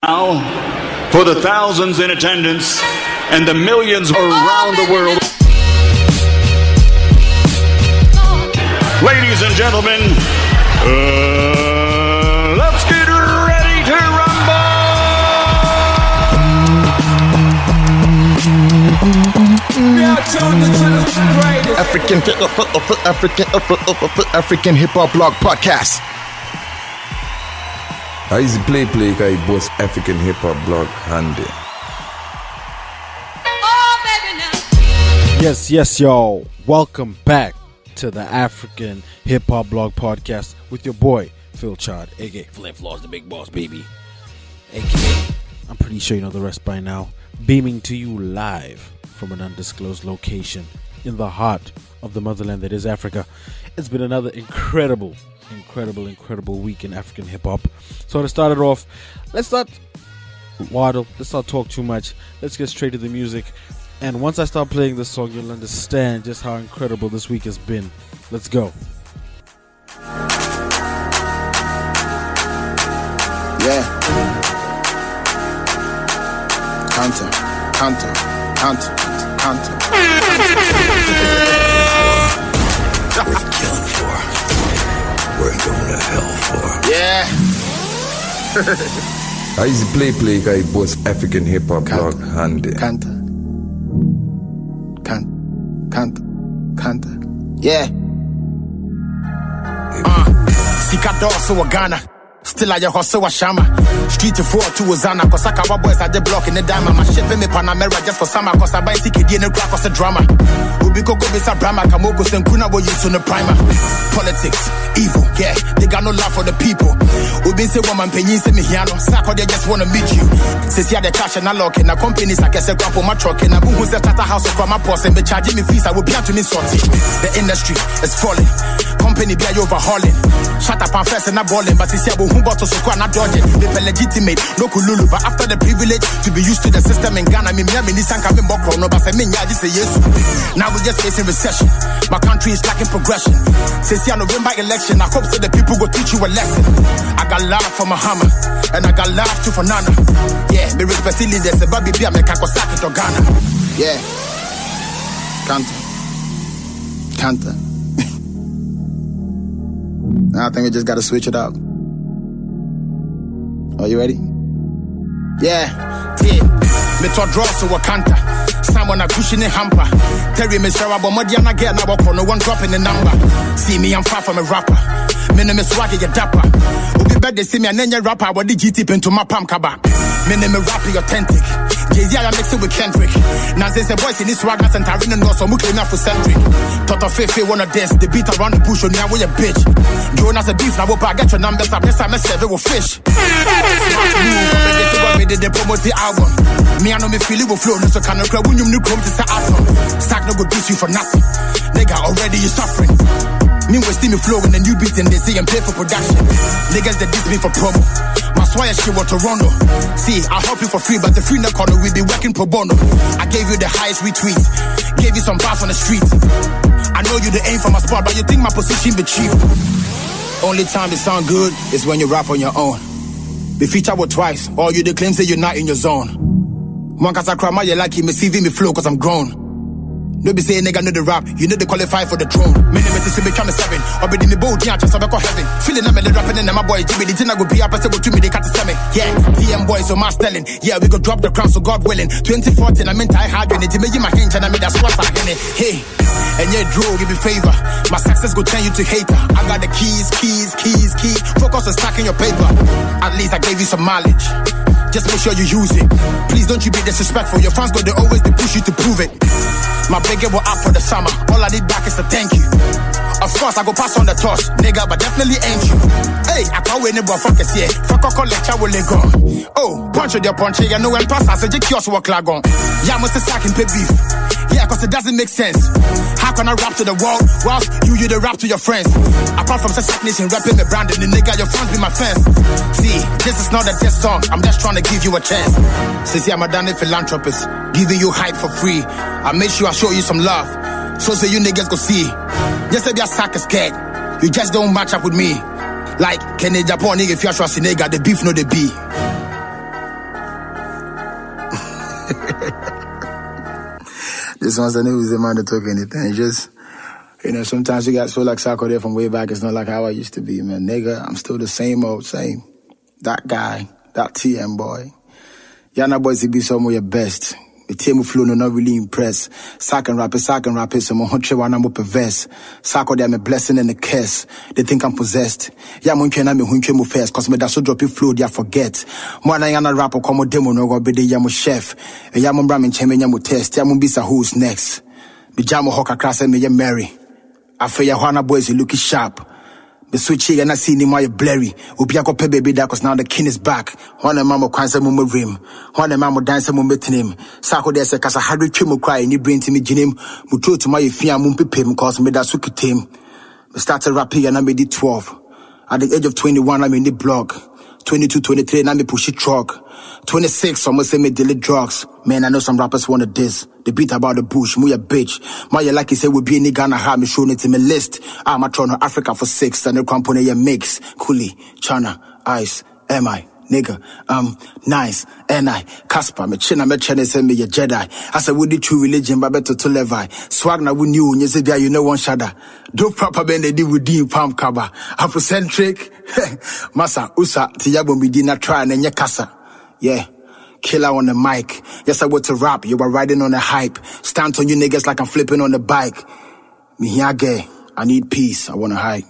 Now, for the thousands in attendance and the millions around the world. Ladies and gentlemen, let's get ready to rumble! African Hip Hop Blog Podcast. I easy play kai boss African Hip Hop Blog handy. Yes, y'all. Welcome back to the African Hip Hop Blog Podcast with your boy Phil Chard, aka Flint Floss, the Big Boss, baby. Aka, I'm pretty sure you know the rest by now. Beaming to you live from an undisclosed location in the heart of the motherland that is Africa. It's been another incredible week in African hip hop. So to start it off, let's not waddle, let's not talk too much. Let's get straight to the music. And once I start playing this song, you'll understand just how incredible this week has been. Let's go. Yeah. Counter. Worth killing for. Worth going to hell for. Yeah. I easy play kai boss African Hip Hop Blog handy. Kanta. Yeah. Sika doso wa Ghana. Still I hustle wa shama. Street to 4 to Ozana. Cause I cover boys at the block in the diamond. My shipping me Panamera just for summer. Cause I buy CKD in the crack cause the drama. Ubiko go bisa Brahma. Kamoko Senkuna will use on the primer. Politics, evil, yeah. They got no love for the people. Ubi say woman penyin se mihiano. Sako they just wanna meet you. Since you had the cash and I lock in. A company I guess a grab for my truck. And I who's the tata house of my boss. And be charging me fees. I will be out to me sorting. The industry is falling. Company be overhauling. Shut up and first and not balling. But since you have bottles so quite not dodging. They feel legitimate, no kululu. But after the privilege to be used to the system in Ghana, me nisan coming back no but say me just say yes. Now we just facing recession. My country is lacking progression. Since you November election, I hope so the people go teach you a lesson. I got love for Mahama and I got love too for Nana. Yeah, me respect leaders, the baby be a make Kosaki to Ghana. Yeah. Kanta. I think we just gotta switch it up. Are you ready? Yeah. Me to draw so Wakanta. Someone a cushion in hamper. Terry me Sarah but Modiana get now no one dropping the number. See me, I'm far from a rapper. Me name is Swaggy your dapper. Ubi bed they see me and then rapper what the GT into my palm kaba. Me name is rapping authentic. Jay-Z I mix it with Kendrick. Now there's a voice in this swagger and Tarina no so much enough for centric. Toto Fefe wanna dance, the beat around the bush on now with a bitch. Jonas a beef now I get your numbers up, yes I'm a seven with fish. They promote the album. Me I know me feel it will flow, no so can I grab when you new come to say atom. Sack no go diss you for nothing. Nigga already you suffering. Me was steamy flowing and you beating they say I'm pay for production. Niggas that diss me for promo. My swire shit was Toronto. See, I help you for free, but the free no corner we be working pro bono. I gave you the highest retweet, gave you some bars on the street. I know you the aim for my spot, but you think my position be cheap. Only time it sound good is when you rap on your own. Be featured with twice, or you the claim say you're not in your zone. One cause I cry my you like him, me CV me flow cause I'm grown. No be say nigga know the rap, you know they qualify for the throne. Many me see me come 7, or be the bold yeah, just have a heaven. Feeling I'm the rapping and my boy Jimmy, the dinner go be up, I say what to me, they cut to me. Yeah, DM boys so mass telling. Yeah, we go drop the crown so God willing. 2014, I meant I had when it, me my hinge and I made that's what I in it. Hey, and yeah, Drew, give me favor. My success go turn you to hater. I got the keys. Focus on stacking your paper. At least I gave you some mileage. Just make sure you use it. Please don't you be disrespectful. Your fans go they always they push you to prove it. My bigger will up for the summer. All I need back is a thank you. Of course I go pass on the torch, nigga, but definitely ain't you. Hey, I can't win it, but fuck us, yeah. Fuck a lecture will let go. Oh, punch with your punch, you know when pass, I say just kiosk walk lag on. Yeah, must have sack and pay beef. Yeah, cause it doesn't make sense. How can I rap to the world whilst you the rap to your friends? Apart from assassination, rapping the brand and the nigga, your fans be my fans. See, this is not a diss song, I'm just trying to give you a chance. Since I'm a damn philanthropist, giving you hype for free. I make sure I show you some love, so say you niggas go see. Just say your sack is scared, you just don't match up with me. Like, Kenny Japan, nigga, if you're trusting nigga, the beef no the be. This one's the news, the man to talk anything. It's just, sometimes you guys feel like Sako there from way back. It's not like how I used to be, man. Nigga, I'm still the same old same. That guy, that TM boy. Yana boys, he be some of your best. The team flow no not really impressed. Second rap it, so my hunter one I'm up a vest. Sako there, I'm a blessing and a curse. They think I'm possessed. Yeah, I'm hunche first, cause me that so drop it flow, they forget. Mwana yana rapper come on demo, no go be the yamu chef. A yamu ramen cheme yamu test, yamu bisa who's next. Be jamu hoka class and me ya Mary. I feel ya Hwana boys, you looking sharp. The switch here and I see him while you blurry. Ubiako pe baby that cause now the king is back. One mama kwanza mumu rim. One mama dance mumu tinim. Sako there se kasa hadri chimu cry and you bring to me jinim. Mutu to my fia mumpi pim cause me that suki team. I started rapping and I made it 12. At the age of 21 I'm in the blog. 22, 23 and I me push it truck. 26 almost say me delete drugs. Man, I know some rappers wanna diss. The beat about the bush, muya bitch. Maya like he say we be in the Ghana, have me showing it in my list. I'm a Toronto Africa for 6 and the company ya mix. Coolie, Chana, Ice, MI, nigga, nice, NI, Casper, me china, me chene, send me a Jedi. I said, with the true religion, but better to Levi. Swag na we knew, you said, you know one shada. Do proper bend they did with D palm cover. Afrocentric, Masa, Usa, Tiago, me did not try and then ya casa. Yeah. Killer on the mic. Yes, I want to rap. You were riding on the hype. Stand on you niggas like I'm flipping on the bike. Me here gay. I need peace. I want to hide.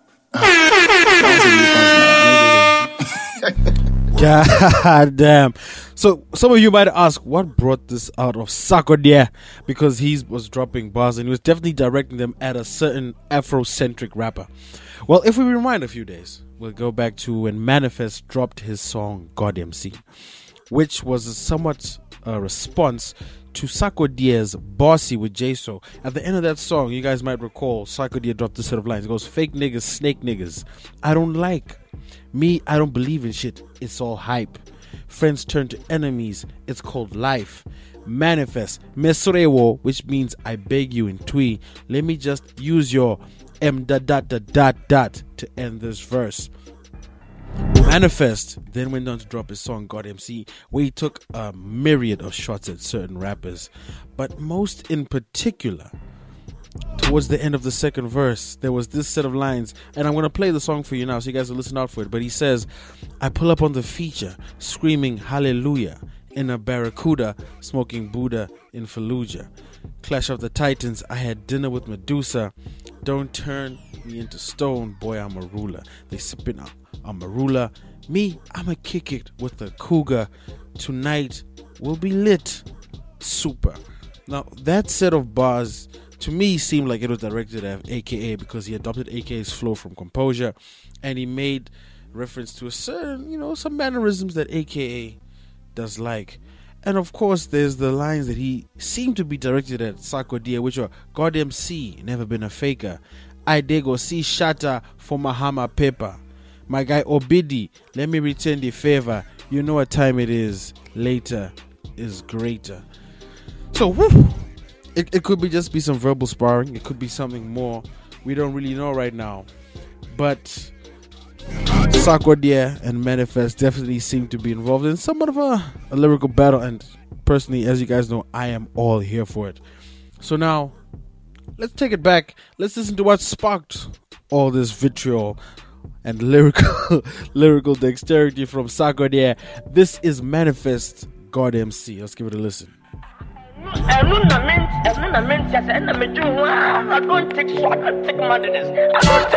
God damn. So some of you might ask, what brought this out of Sako there? Because he was dropping bars and he was definitely directing them at a certain Afrocentric rapper. Well, if we rewind a few days, we'll go back to when Manifest dropped his song God MC, which was somewhat a response to Sako Dia's Bossy with J-So. At the end of that song, you guys might recall, Sako Dia dropped this set of lines. It goes, fake niggas, snake niggas. I don't like. Me, I don't believe in shit. It's all hype. Friends turn to enemies. It's called life. Manifest. Mesrewo, which means I beg you in Twi. Let me just use your to end this verse. Manifest then went on to drop his song God MC, where he took a myriad of shots at certain rappers, but most in particular towards the end of the second verse there was this set of lines, and I'm going to play the song for you now so you guys will listen out for it. But he says, I pull up on the feature screaming hallelujah in a Barracuda, smoking Buddha in Fallujah. Clash of the Titans, I had dinner with Medusa. Don't turn me into stone, boy, I'm a ruler. They sipping out, I'm a ruler. Me, I'ma kick it with the cougar. Tonight will be lit. Super. Now, that set of bars to me seemed like it was directed at AKA because he adopted AKA's flow from Composure, and he made reference to a certain, some mannerisms that AKA does like. And of course, there's the lines that he seemed to be directed at Sako Dia, which are God MC, never been a faker. I dey go see Shatta for Mahama paper. My guy Obidi, let me return the favor. You know what time it is. Later is greater. So, it could be just be some verbal sparring. It could be something more. We don't really know right now. But Sako Dia and Manifest definitely seem to be involved in somewhat of a lyrical battle. And personally, as you guys know, I am all here for it. So now, let's take it back. Let's listen to what sparked all this vitriol and lyrical dexterity from Sako Dia. This is Manifest God MC. Let's give it a listen. I don't take so I don't take madness. I don't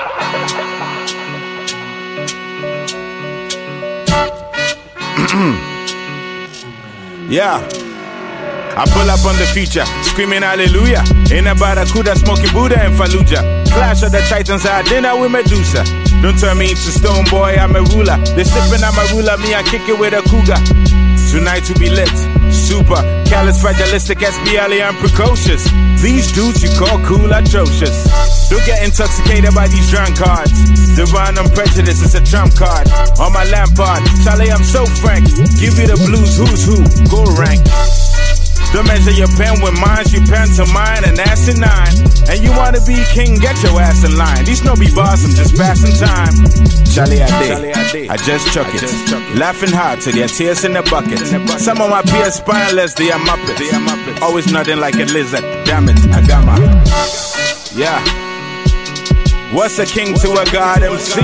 take Yeah. I pull up on the feature, screaming hallelujah. In a Barracuda, smoking Buddha in Fallujah. Clash of the Titans, I had dinner with Medusa. Don't turn me into stone, boy, I'm a ruler. They sipping, I'm a ruler, me, I kick it with a cougar. Tonight will be lit, super, callous, fragilistic, SBLA, and precocious. These dudes you call cool, atrocious. Don't get intoxicated by these drunkards. Divine on prejudice, it's a trump card. On my lampard, Charlie, I'm so frank. Give you the blues, who's who, go rank. Don't measure your pen with mine, you pen to mine and ass in 9. And you wanna be king, get your ass in line. These no be bars, I'm just passing time. Charlie I just chuck it. Laughing hard till their tears in the bucket. Some of my peers spineless, they are muppets. Always nothing like a lizard. Damn it, I got my. Yeah. What's a king to a god MC?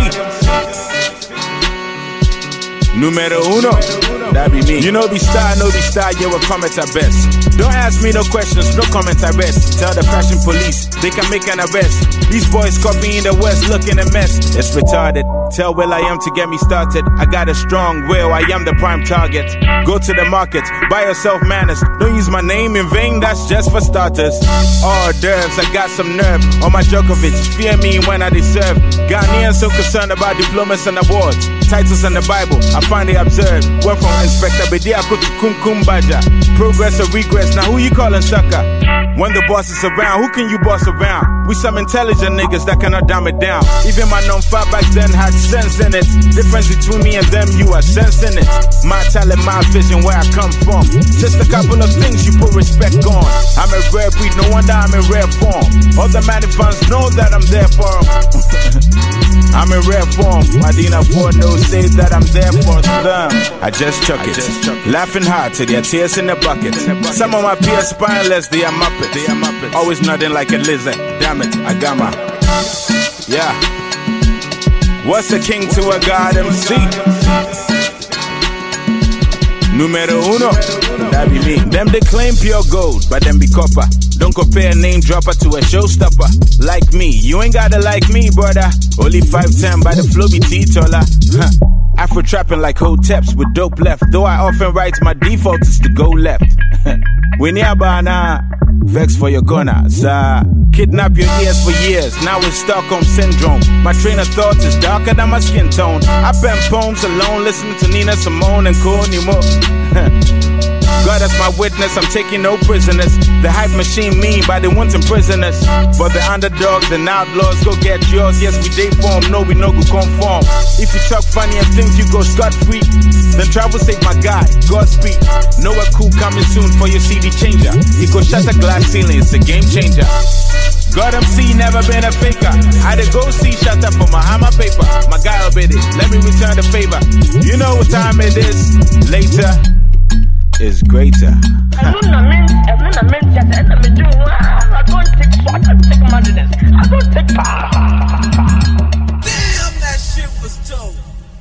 Numero uno, that be me. You know be star, yeah, what comments are best. Don't ask me no questions, no comments are best. Tell the fashion police, they can make an arrest. These boys copying the West, looking a mess. It's retarded, tell Will I am to get me started. I got a strong will, I am the prime target. Go to the market, buy yourself manners. Don't use my name in vain, that's just for starters. Hors d'oeuvres, I got some nerve. On my Djokovic, fear me when I deserve. Ghanaians so concerned about diplomas and awards. Titles in the Bible, I finally observed. Went from Inspector Bedia to Kumkum Baja. Progress or regress, now who you calling sucker? When the boss is around, who can you boss around? We some intelligent niggas that cannot dumb it down. Even my non-fat back then had sense in it. Difference between me and them, you are sensing it. My talent, my vision, where I come from. Just a couple of things you put respect on. I'm a rare breed, no wonder I'm in rare form. All the Manny fans know that I'm there for them. I'm in rare form. Madina Ford knows says that I'm there for them. I just chuck it. Laughing hard till their tears in the bucket. Some of my peers spineless, they are muppets. Always nothing like a lizard. Damn it, I got my. Yeah. What's a king to a god MC? Numero uno, that be me. Them they claim pure gold, but them be copper. Don't compare a name dropper to a showstopper. Like me, you ain't gotta like me, brother. Only 5'10", by the flow be T-taller. Afro trapping like Hoteps with dope left. Though I often write, my default is to go left. When you're banana, vex for your gunners. Kidnap your ears for years, now it's Stockholm Syndrome. My train of thought is darker than my skin tone. I pen poems alone, listening to Nina Simone and Courtney Moore. God as my witness, I'm taking no prisoners. The hype machine mean by the wanting prisoners. For the underdogs and outlaws, go get yours. Yes, we day form, no, we no go conform. If you talk funny and things, you go scot-free. Then travel save my guy, Godspeed. Know a cool coming soon for your CD changer. He go shatter glass ceiling, it's a game changer. God MC never been a faker. I had to go see shut up for my hammer paper. My guy obeyed it, let me return the favor. You know what time it is, later is greater. I don't take madness. I don't take power. Damn, that shit was dope.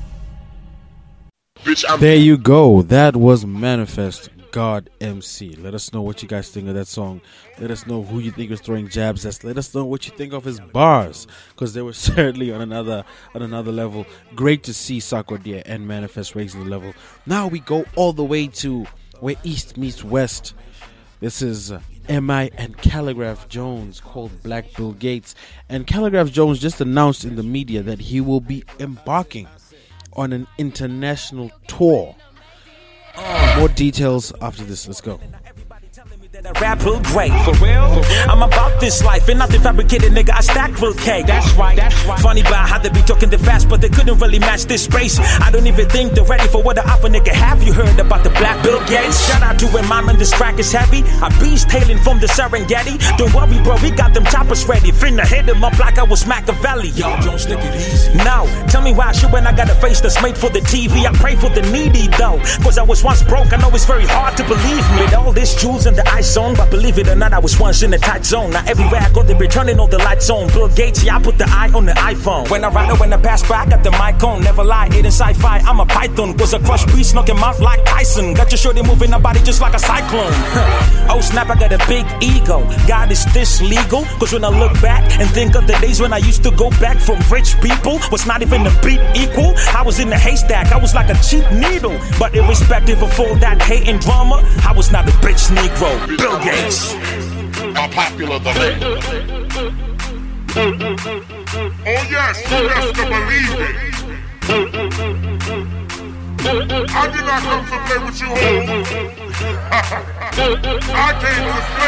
There you go. That was Manifest God MC. Let us know what you guys think of that song. Let us know who you think was throwing jabs at. Let us know what you think of his bars, because they were certainly on another level. Great to see Sarkodie and Manifest raising the level. Now we go all the way to where East meets West. This is MI and Calligraph Jones, called Black Bill Gates. And Calligraph Jones just announced in the media that he will be embarking on an international tour. More details after this. Let's go. That rap real great. For real? I'm about this life and nothing fabricated, nigga. I stack real cake. That's right. Funny about how they be talking the fast, but they couldn't really match this space. I don't even think they're ready for what the alpha nigga. Have you heard about the Black Bill Gates? Shout out to him, man, this track is heavy. A beast tailing from the Serengeti. Don't worry, bro, we got them choppers ready. Finna hit him up like I was Machiavelli. Yo, don't stick it easy. Now, tell me why I should when I got a face that's made for the TV. I pray for the needy though, cause I was once broke. I know it's very hard to believe me. With all this jewels and the ice on, but believe it or not, I was once in a tight zone. Now everywhere I go, they be turning all the lights on. Bill Gates, yeah, I put the eye on the iPhone. When I ride or when I pass by, I got the mic on. Never lie, it in sci-fi, I'm a python. Was a crush beast, knocking mouth like Tyson. Got your shorty moving her body just like a cyclone. Oh snap, I got a big ego. God, is this legal? Cause when I look back and think of the days when I used to go back from rich people, was not even a beat equal. I was in the haystack, I was like a cheap needle. But irrespective of all that hate and drama, I was not a bitch Negro. Bill Gates. How popular the lady. Oh yes, you best to believe it. I did not come to play with you, hoes. I came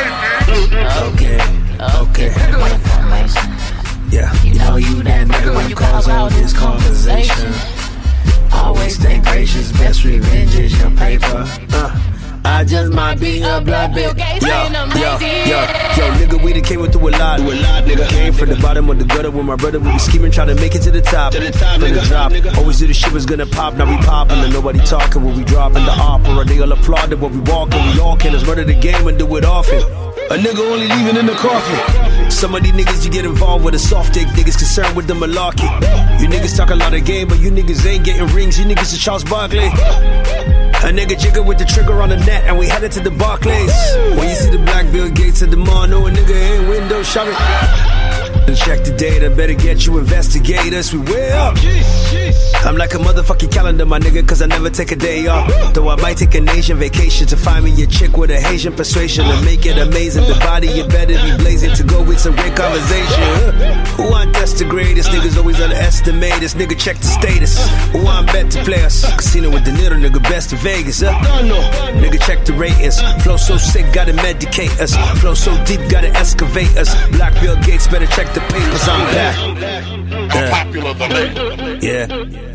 to play, bitch. Okay. Yeah, you know you that nigga when you cause all this conversation. Always stay gracious, best revenge is your paper. I I just might be a black bitch. Yo, nigga, we done came through a lot. Nigga, came from the bottom of the gutter with my brother. We be scheming, trying to make it to the top. From the drop, always do the shit was gonna pop. Now we poppin', and nobody talking when we dropping the opera. They all applauded when we walking. We all can just murder the game and do it often. A nigga only leaving in the coffin. Some of these niggas you get involved with a soft dick. Niggas concerned with the malarkey. You niggas talk a lot of game, but you niggas ain't getting rings. You niggas is Charles Barkley. A nigga jigger with the trigger on the net, and we headed to the Barclays. When you see the black Bill Gates at the mall, no a nigga ain't window shopping. And check the data, better get you investigators. We way up. I'm like a motherfucking calendar, my nigga, cause I never take a day off. Though I might take an Asian vacation to find me a chick with a Haitian persuasion to make it amazing. The body, you better be blazing to go with some great conversation. Who want us the greatest? Niggas always underestimate us. Nigga, check the status. Who want bet to play us? Casino with the Niro, nigga, best in Vegas, Nigga, check the ratings. Flow so sick, gotta medicate us. Flow so deep, gotta excavate us. Black Bill Gates, better check the papers, I'm back. Yeah.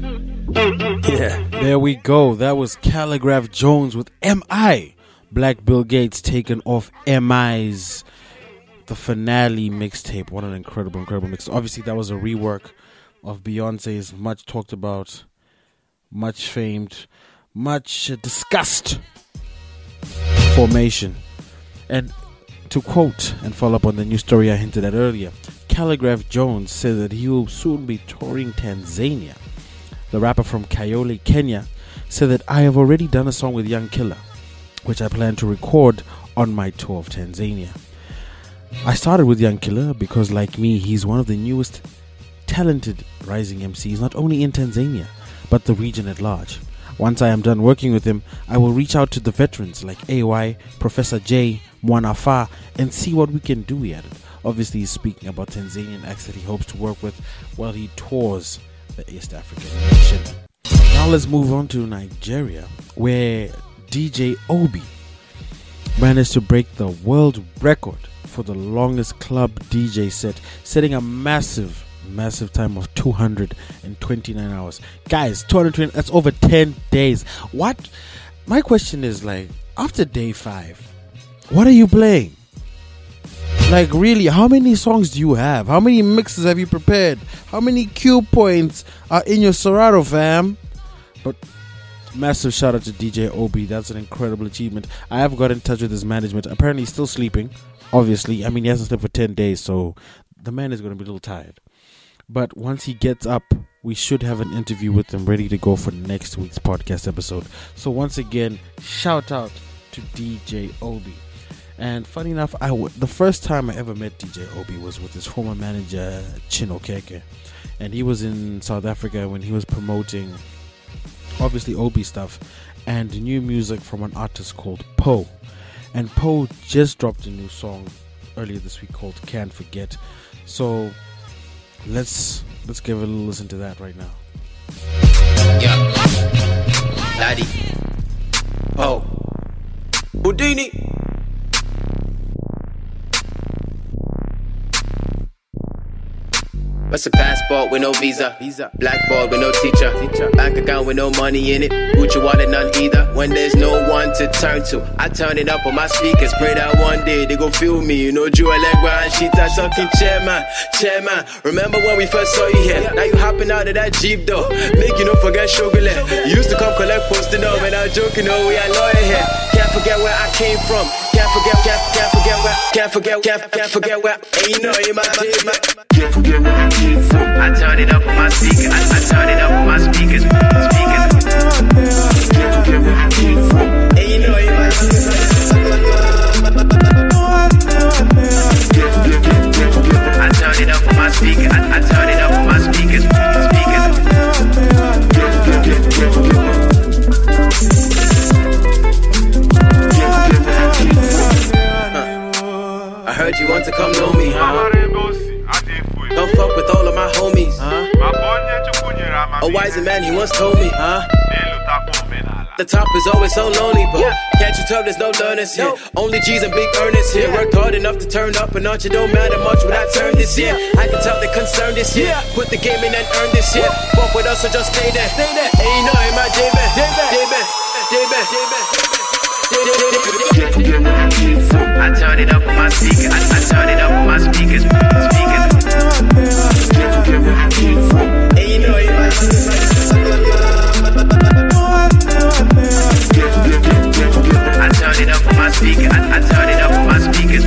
There we go. That was Calligraph Jones with M.I. Black Bill Gates taken off M.I.'s The Finale mixtape. What an incredible mix. Obviously, that was a rework of Beyonce's much talked about, much famed, much discussed Formation. And to quote and follow up on the new story I hinted at earlier, Calligraph Jones said that he will soon be touring Tanzania. The rapper from Kayole, Kenya, said that I have already done a song with Young Killer, which I plan to record on my tour of Tanzania. I started with Young Killer because, like me, he's one of the newest talented rising MCs, not only in Tanzania, but the region at large. Once I am done working with him, I will reach out to the veterans like AY, Professor J, Mwanafa, and see what we can do, he added. Obviously, he's speaking about Tanzanian acts that he hopes to work with while he tours the East African nation. Now let's move on to Nigeria, where DJ Obi managed to break the world record for the longest club DJ set, setting a massive time of 229 hours. Guys, 220, that's over 10 days. What? My question is, like, after day 5, what are you playing? Like, really, how many songs do you have? How many mixes have you prepared? How many cue points are in your Serato, fam? But massive shout out to DJ Obi. That's an incredible achievement. I have got in touch with his management. Apparently he's still sleeping, obviously. I mean, he hasn't slept for 10 days, so the man is going to be a little tired. But once he gets up, we should have an interview with him ready to go for next week's podcast episode. So once again, shout out to DJ Obi. And funny enough, the first time I ever met DJ Obi was with his former manager, Chino Keke. And he was in South Africa when he was promoting, obviously, Obi stuff and new music from an artist called Poe. And Poe just dropped a new song earlier this week called Can't Forget. So let's give a little listen to that right now. Yeah. Laddie. Poe. Houdini. What's a passport with no visa? Blackboard with no teacher. Bank account with no money in it. Gucci wallet, none either. When there's no one to turn to, I turn it up on my speakers. Pray that one day they go feel me. You know, Drew Allegra and Sheeta talking chairman. Remember when we first saw you here? Now you hopping out of that Jeep though. Make you not forget Shogule. You used to come collect posting up and I'm joking, oh, we are lawyer here. Can't forget where I came from. Can't forget where. And you know you my baby. Can't forget where I came from. I turn it up on my speakers. I turn it up on my speakers. Can't forget where I came from. And you know you my baby. I turn it up on my speakers. I turn it up on my speakers. I heard you want to come know me, huh? Don't fuck with all of my homies, huh? A wise man, he once told me, huh? The top is always so lonely, but can't you tell there's no learners here? Only G's and big earners here. Worked hard enough to turn up a notch. It don't matter much what I turn this year. I can tell they're concerned this year. Put the game in and earn this year. Fuck with us, so just stay there. Ain't no in my J-Band. I turn it up on my speakers. I turn it up on my speakers. And you know you might I turn it up on my speaker. I turn it up on my speakers.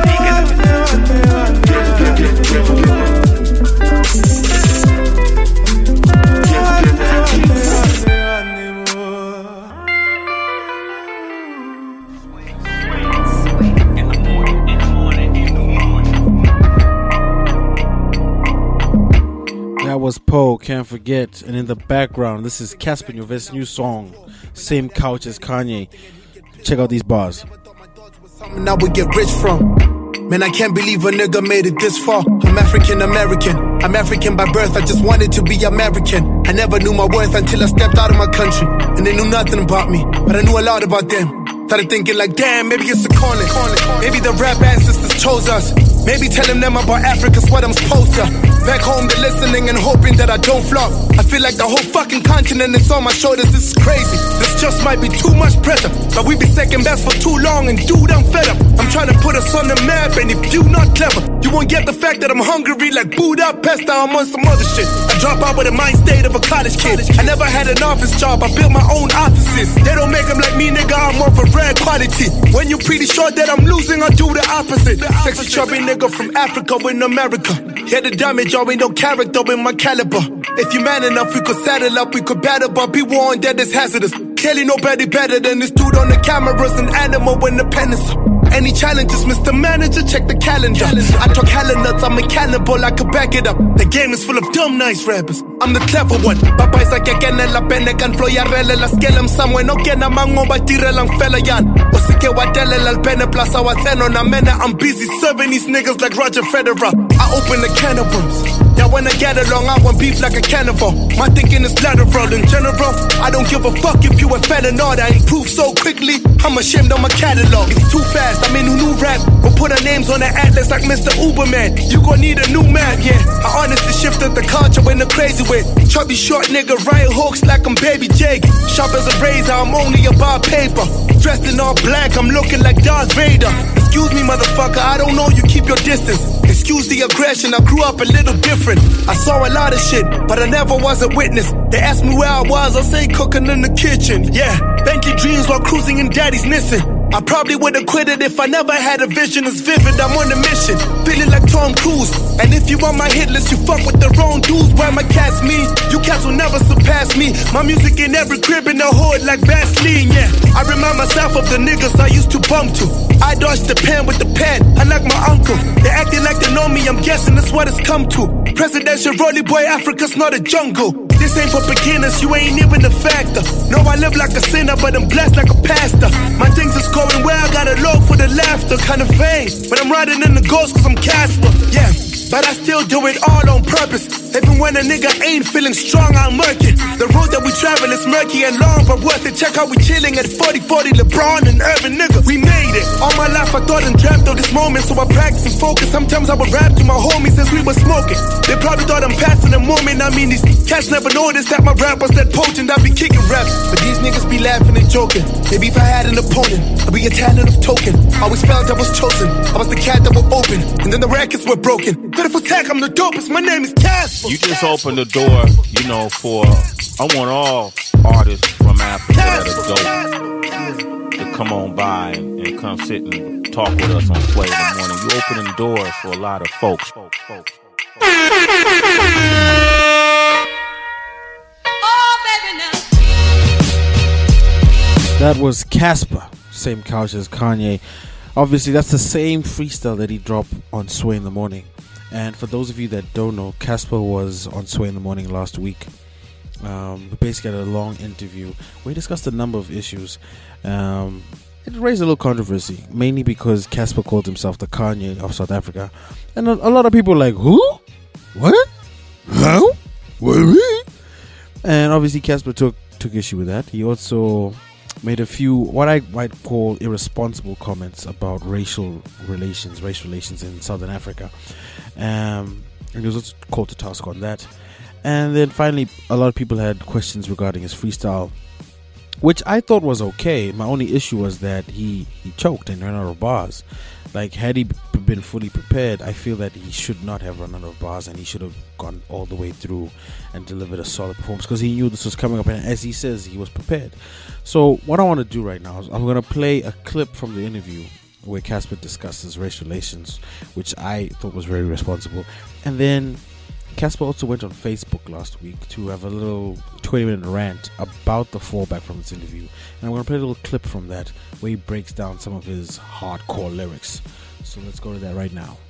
That was Poe, Can't Forget. And in the background, this is Casper Nyovest's new song, Same Couch as Kanye. Check out these bars. Something I would get rich from. Man, I can't believe a nigga made it this far. I'm African-American. I'm African by birth, I just wanted to be American. I never knew my worth until I stepped out of my country. And they knew nothing about me, but I knew a lot about them. Started thinking like, damn, maybe it's the calling. Maybe the rap ancestors chose us. Maybe telling them about Africa's what I'm supposed to. Back home they're listening and hoping that I don't flop. I feel like the whole fucking continent is on my shoulders. This is crazy. This just might be too much pressure. But we be second best for too long and dude, I'm fed up. I'm trying to put us on the map, and if you not clever, you won't get the fact that I'm hungry like Budapest. I'm on some other shit. I drop out with the mind state of a college kid. I never had an office job, I built my own offices. They don't make them like me, nigga, I'm more for rare quality. When you're pretty sure that I'm losing, I do the opposite. Sexy chubby nigga from Africa in America. Hear the damage, y'all ain't no character in my caliber. If you man enough, we could saddle up, we could battle, but be warned that it's hazardous. Clearly nobody better than this dude on the cameras, an animal in the penance. Any challenges, Mr. Manager, check the calendar. I talk hella nuts, I'm a cannibal, I could back it up. The game is full of dumb, nice rappers. I'm the clever one. Papay's like again, la pene can flow yarele, la scale em somewhere. No que na mango batire lang fella yan. O si que watele la pene plaza wateno na mena. I'm busy serving these niggas like Roger Federer. I open the can of worms. Now when I get along, I want beef like a carnivore. My thinking is lateral in general. I don't give a fuck if you a felon or I improve so quickly. I'm ashamed of my catalog. It's too fast. I mean, who rap? We'll put our names on the atlas like Mr. Uberman. You gon' need a new map, yeah. I honestly shifted the culture in a crazy way. Chubby short nigga, right hooks like I'm Baby Jake. Sharp as a razor, I'm only about paper. Dressed in all black, I'm looking like Darth Vader. Excuse me, motherfucker, I don't know you keep your distance. Excuse the aggression, I grew up a little different. I saw a lot of shit, but I never was a witness. They asked me where I was, I say cooking in the kitchen. Yeah, Bentley dreams while cruising in daddy's Nissan. I probably would've quit it if I never had a vision as vivid. I'm on a mission, feeling like Tom Cruise. And if you on my hit list, you fuck with the wrong dudes. Where my cats me, you cats will never surpass me. My music in every crib in the hood like Vaseline, yeah. I remind myself of the niggas I used to bump to. I dodged the pen with the pen, unlike my uncle. They acting like they know me, I'm guessing that's what it's come to. Presidential rolly boy, Africa's not a jungle. This ain't for beginners, you ain't even a factor. No, I live like a sinner, but I'm blessed like a pastor. My things is going well, got a low for the laughter. Kind of vain, but I'm riding in the ghost cause I'm Casper. Yeah, but I still do it all on purpose. Even when a nigga ain't feeling strong, I'm murky. The road that we travel is murky and long, but worth it. Check how we chilling at 40-40, LeBron and Urban nigga. We made it. All my life I thought and dreamt of this moment, so I practice and focus. Sometimes I would rap to my homies as we were smoking. They probably thought I'm passing the moment. I mean, these cats never noticed that my rap was that potent. I be kicking raps, but these niggas be laughing and joking. Maybe if I had an opponent, I'd be a talent of token. Always felt I was chosen. I was the cat that would open, and then the records were broken. But if attack, I'm the dopest. My name is Casper. You just opened the door, you know, for I want all artists from Africa that are dope to come on by and come sit and talk with us on Sway in the Morning. You opening doors for a lot of folks. That was Casper, Same Couch as Kanye. Obviously, that's the same freestyle that he dropped on Sway in the Morning. And for those of you that don't know, Casper was on Sway in the Morning last week. We basically had a long interview where he discussed a number of issues. It raised a little controversy, mainly because Casper called himself the Kanye of South Africa. And a lot of people were like, who? What? How? What? And obviously Casper took issue with that. He also made a few what I might call irresponsible comments about racial relations in Southern Africa. And he was also called to task on that. And then finally, a lot of people had questions regarding his freestyle. which I thought was okay. My only issue was that he choked and ran out of bars. Like, had he been fully prepared, I feel that he should not have run out of bars, and he should have gone all the way through and delivered a solid performance, because he knew this was coming up, and as he says, he was prepared. So what I want to do right now is I'm going to play a clip from the interview where Casper discusses race relations, which I thought was very responsible. And then Casper also went on Facebook last week to have a little 20-minute rant about the fallback from this interview. And I'm going to play a little clip from that where he breaks down some of his hardcore lyrics. So let's go to that right now.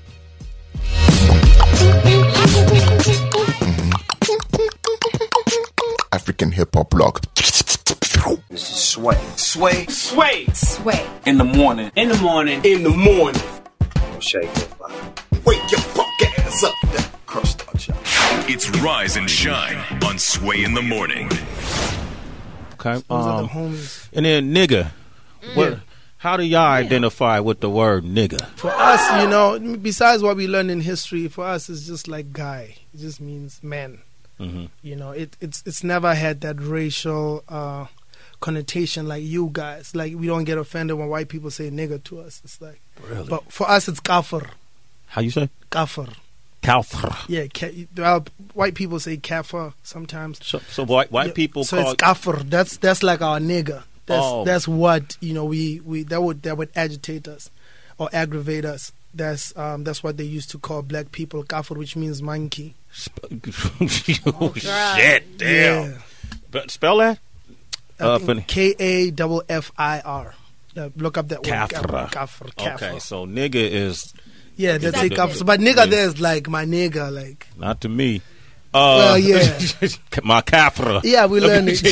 African hip hop blog. This is Sway. Sway. Sway. Sway. In the morning. In the morning. In the morning. Don't shake your body. Wake your fuck ass up. Cross the shot. It's Rise and Shine on Sway in the Morning. Okay. Those are the homies. And then nigga. What? How do y'all identify with the word nigga? For us, you know, besides what we learned in history, for us it's just like guy. It just means man. Mm-hmm. You know, it's never had that racial connotation like you guys. Like, we don't get offended when white people say nigga to us. It's like, really? But for us, it's kafir. How you say? Kafir. Kafir. Yeah, white people say kafir sometimes. So white people so call it's kafir. That's like our nigga. That's what, you know, we that would agitate us or aggravate us. That's what they used to call black people kafir, which means monkey. Oh, shit, damn. Yeah. But spell that? Kafir. Look up that Kafir. word. Kafir. Okay, so nigga is... Yeah, that's a kafir. But nigga there is like my nigga, like... Not to me. Well, yeah. My kafir. Yeah, we learned it.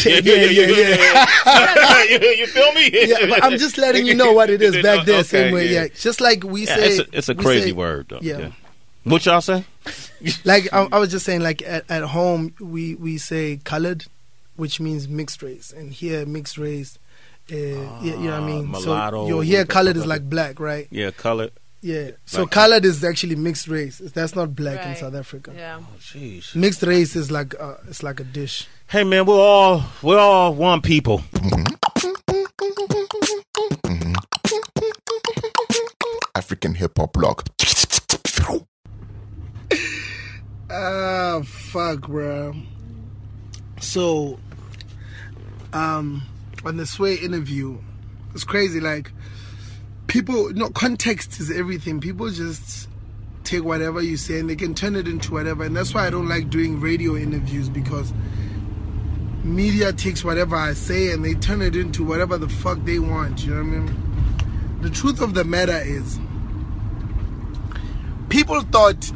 Yeah. You feel me? Yeah, but I'm just letting you know what it is back there. Same way, yeah. Just like we say... It's a crazy word, though. Yeah. What y'all say? Like, I was just saying, like, at home, we say colored, which means mixed race. And here, mixed race, you know what I mean? Mulatto. So you'll hear colored is like black, right? Yeah, colored. Yeah. So like colored is actually mixed race. That's not black in South Africa. Yeah. Oh, jeez. Mixed race is like it's like a dish. Hey man, we're all one people. African hip hop blog. Fuck, bro. So, on the Sway interview, it's crazy. Like, people, context is everything. People just take whatever you say and they can turn it into whatever. And that's why I don't like doing radio interviews, because media takes whatever I say and they turn it into whatever the fuck they want. You know what I mean? The truth of the matter is, people thought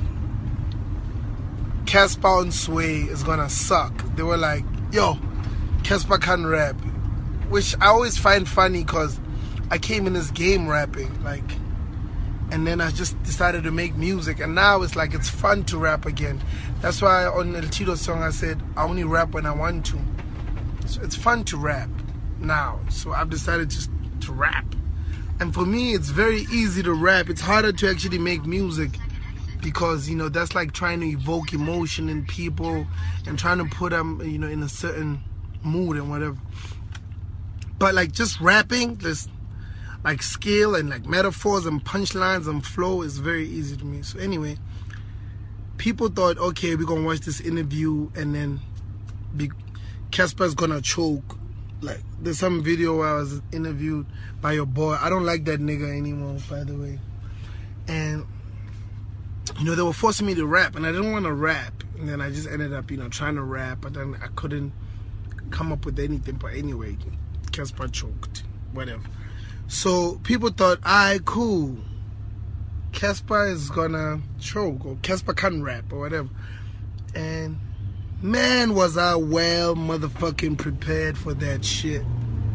Casper and Sway is gonna suck. They were like, yo, Casper can't rap. Which I always find funny, because I came in this game rapping, like, and then I just decided to make music, and now it's like it's fun to rap again. That's why on El Tito song I said I only rap when I want to. So it's fun to rap now. So I've decided to rap. And for me, it's very easy to rap. It's harder to actually make music, because, you know, that's like trying to evoke emotion in people and trying to put them, you know, in a certain mood and whatever. But like just rapping, there's like skill and like metaphors and punchlines and flow is very easy to me. So anyway, people thought, okay, we're gonna watch this interview and then Casper's gonna choke. Like, there's some video where I was interviewed by your boy. I don't like that nigga anymore, by the way. And, you know, they were forcing me to rap, and I didn't want to rap. And then I just ended up, you know, trying to rap, but then I couldn't come up with anything. But anyway, Casper choked, whatever. So people thought, alright, cool, Casper is gonna choke, or Casper can't rap, or whatever. And man, was I well motherfucking prepared for that shit.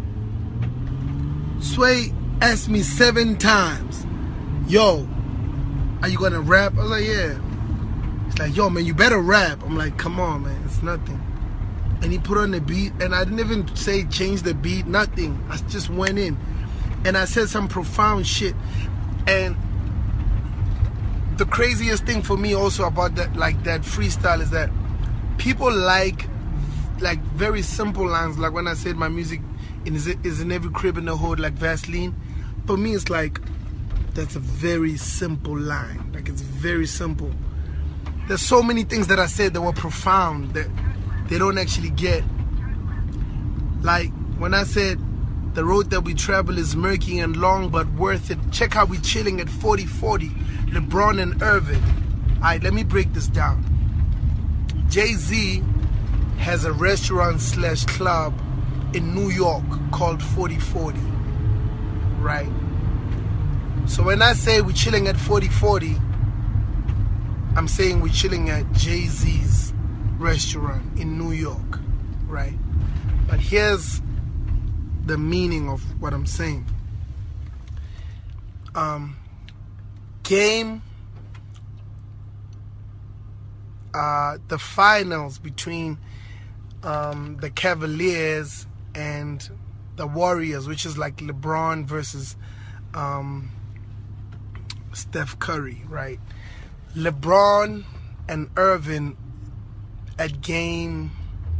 Sway asked me 7 times, yo, are you gonna rap? I was like, yeah. He's like, yo, man, you better rap. I'm like, come on, man, it's nothing. And he put on the beat, and I didn't even say change the beat, nothing. I just went in. And I said some profound shit. And the craziest thing for me also about that, like, that freestyle, is that people like very simple lines. Like when I said my music is in every crib in the hood like Vaseline. For me, it's like, that's a very simple line. Like, it's very simple. There's so many things that I said that were profound that they don't actually get. Like, when I said, the road that we travel is murky and long, but worth it. Check how we chilling at 40-40, LeBron and Irvin. All right, let me break this down. Jay-Z has a restaurant/club in New York called 40-40, right? So when I say we're chilling at 40-40, I'm saying we're chilling at Jay-Z's restaurant in New York, right? But here's the meaning of what I'm saying. The finals between the Cavaliers and the Warriors, which is like LeBron versus Steph Curry, right? LeBron and Irvin at game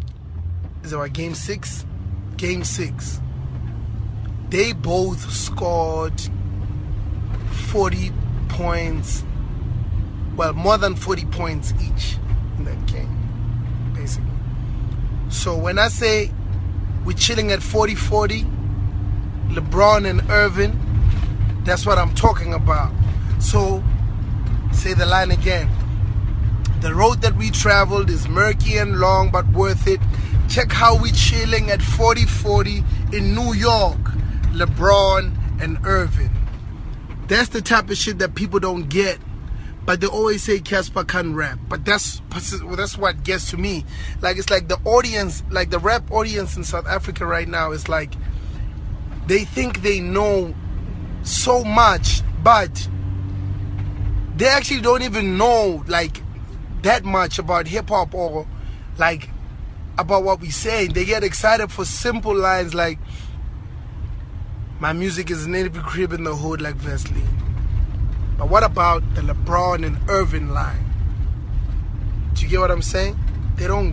6? Game 6. They both scored 40 points, well, more than 40 points each in that game, basically. So when I say we're chilling at 40-40, LeBron and Irvin, that's what I'm talking about. So, say the line again. The road that we traveled is murky and long, but worth it. Check how we chilling at 40-40 in New York, LeBron and Irvin. That's the type of shit that people don't get. But they always say Casper can rap. But that's what gets to me. Like, it's like the audience, like the rap audience in South Africa right now is like, they think they know so much, but they actually don't even know like that much about hip-hop or like about what we say. They get excited for simple lines like, my music is in every crib in the hood like Vaseline. But what about the LeBron and Irvin line? Do you get what I'm saying? They don't.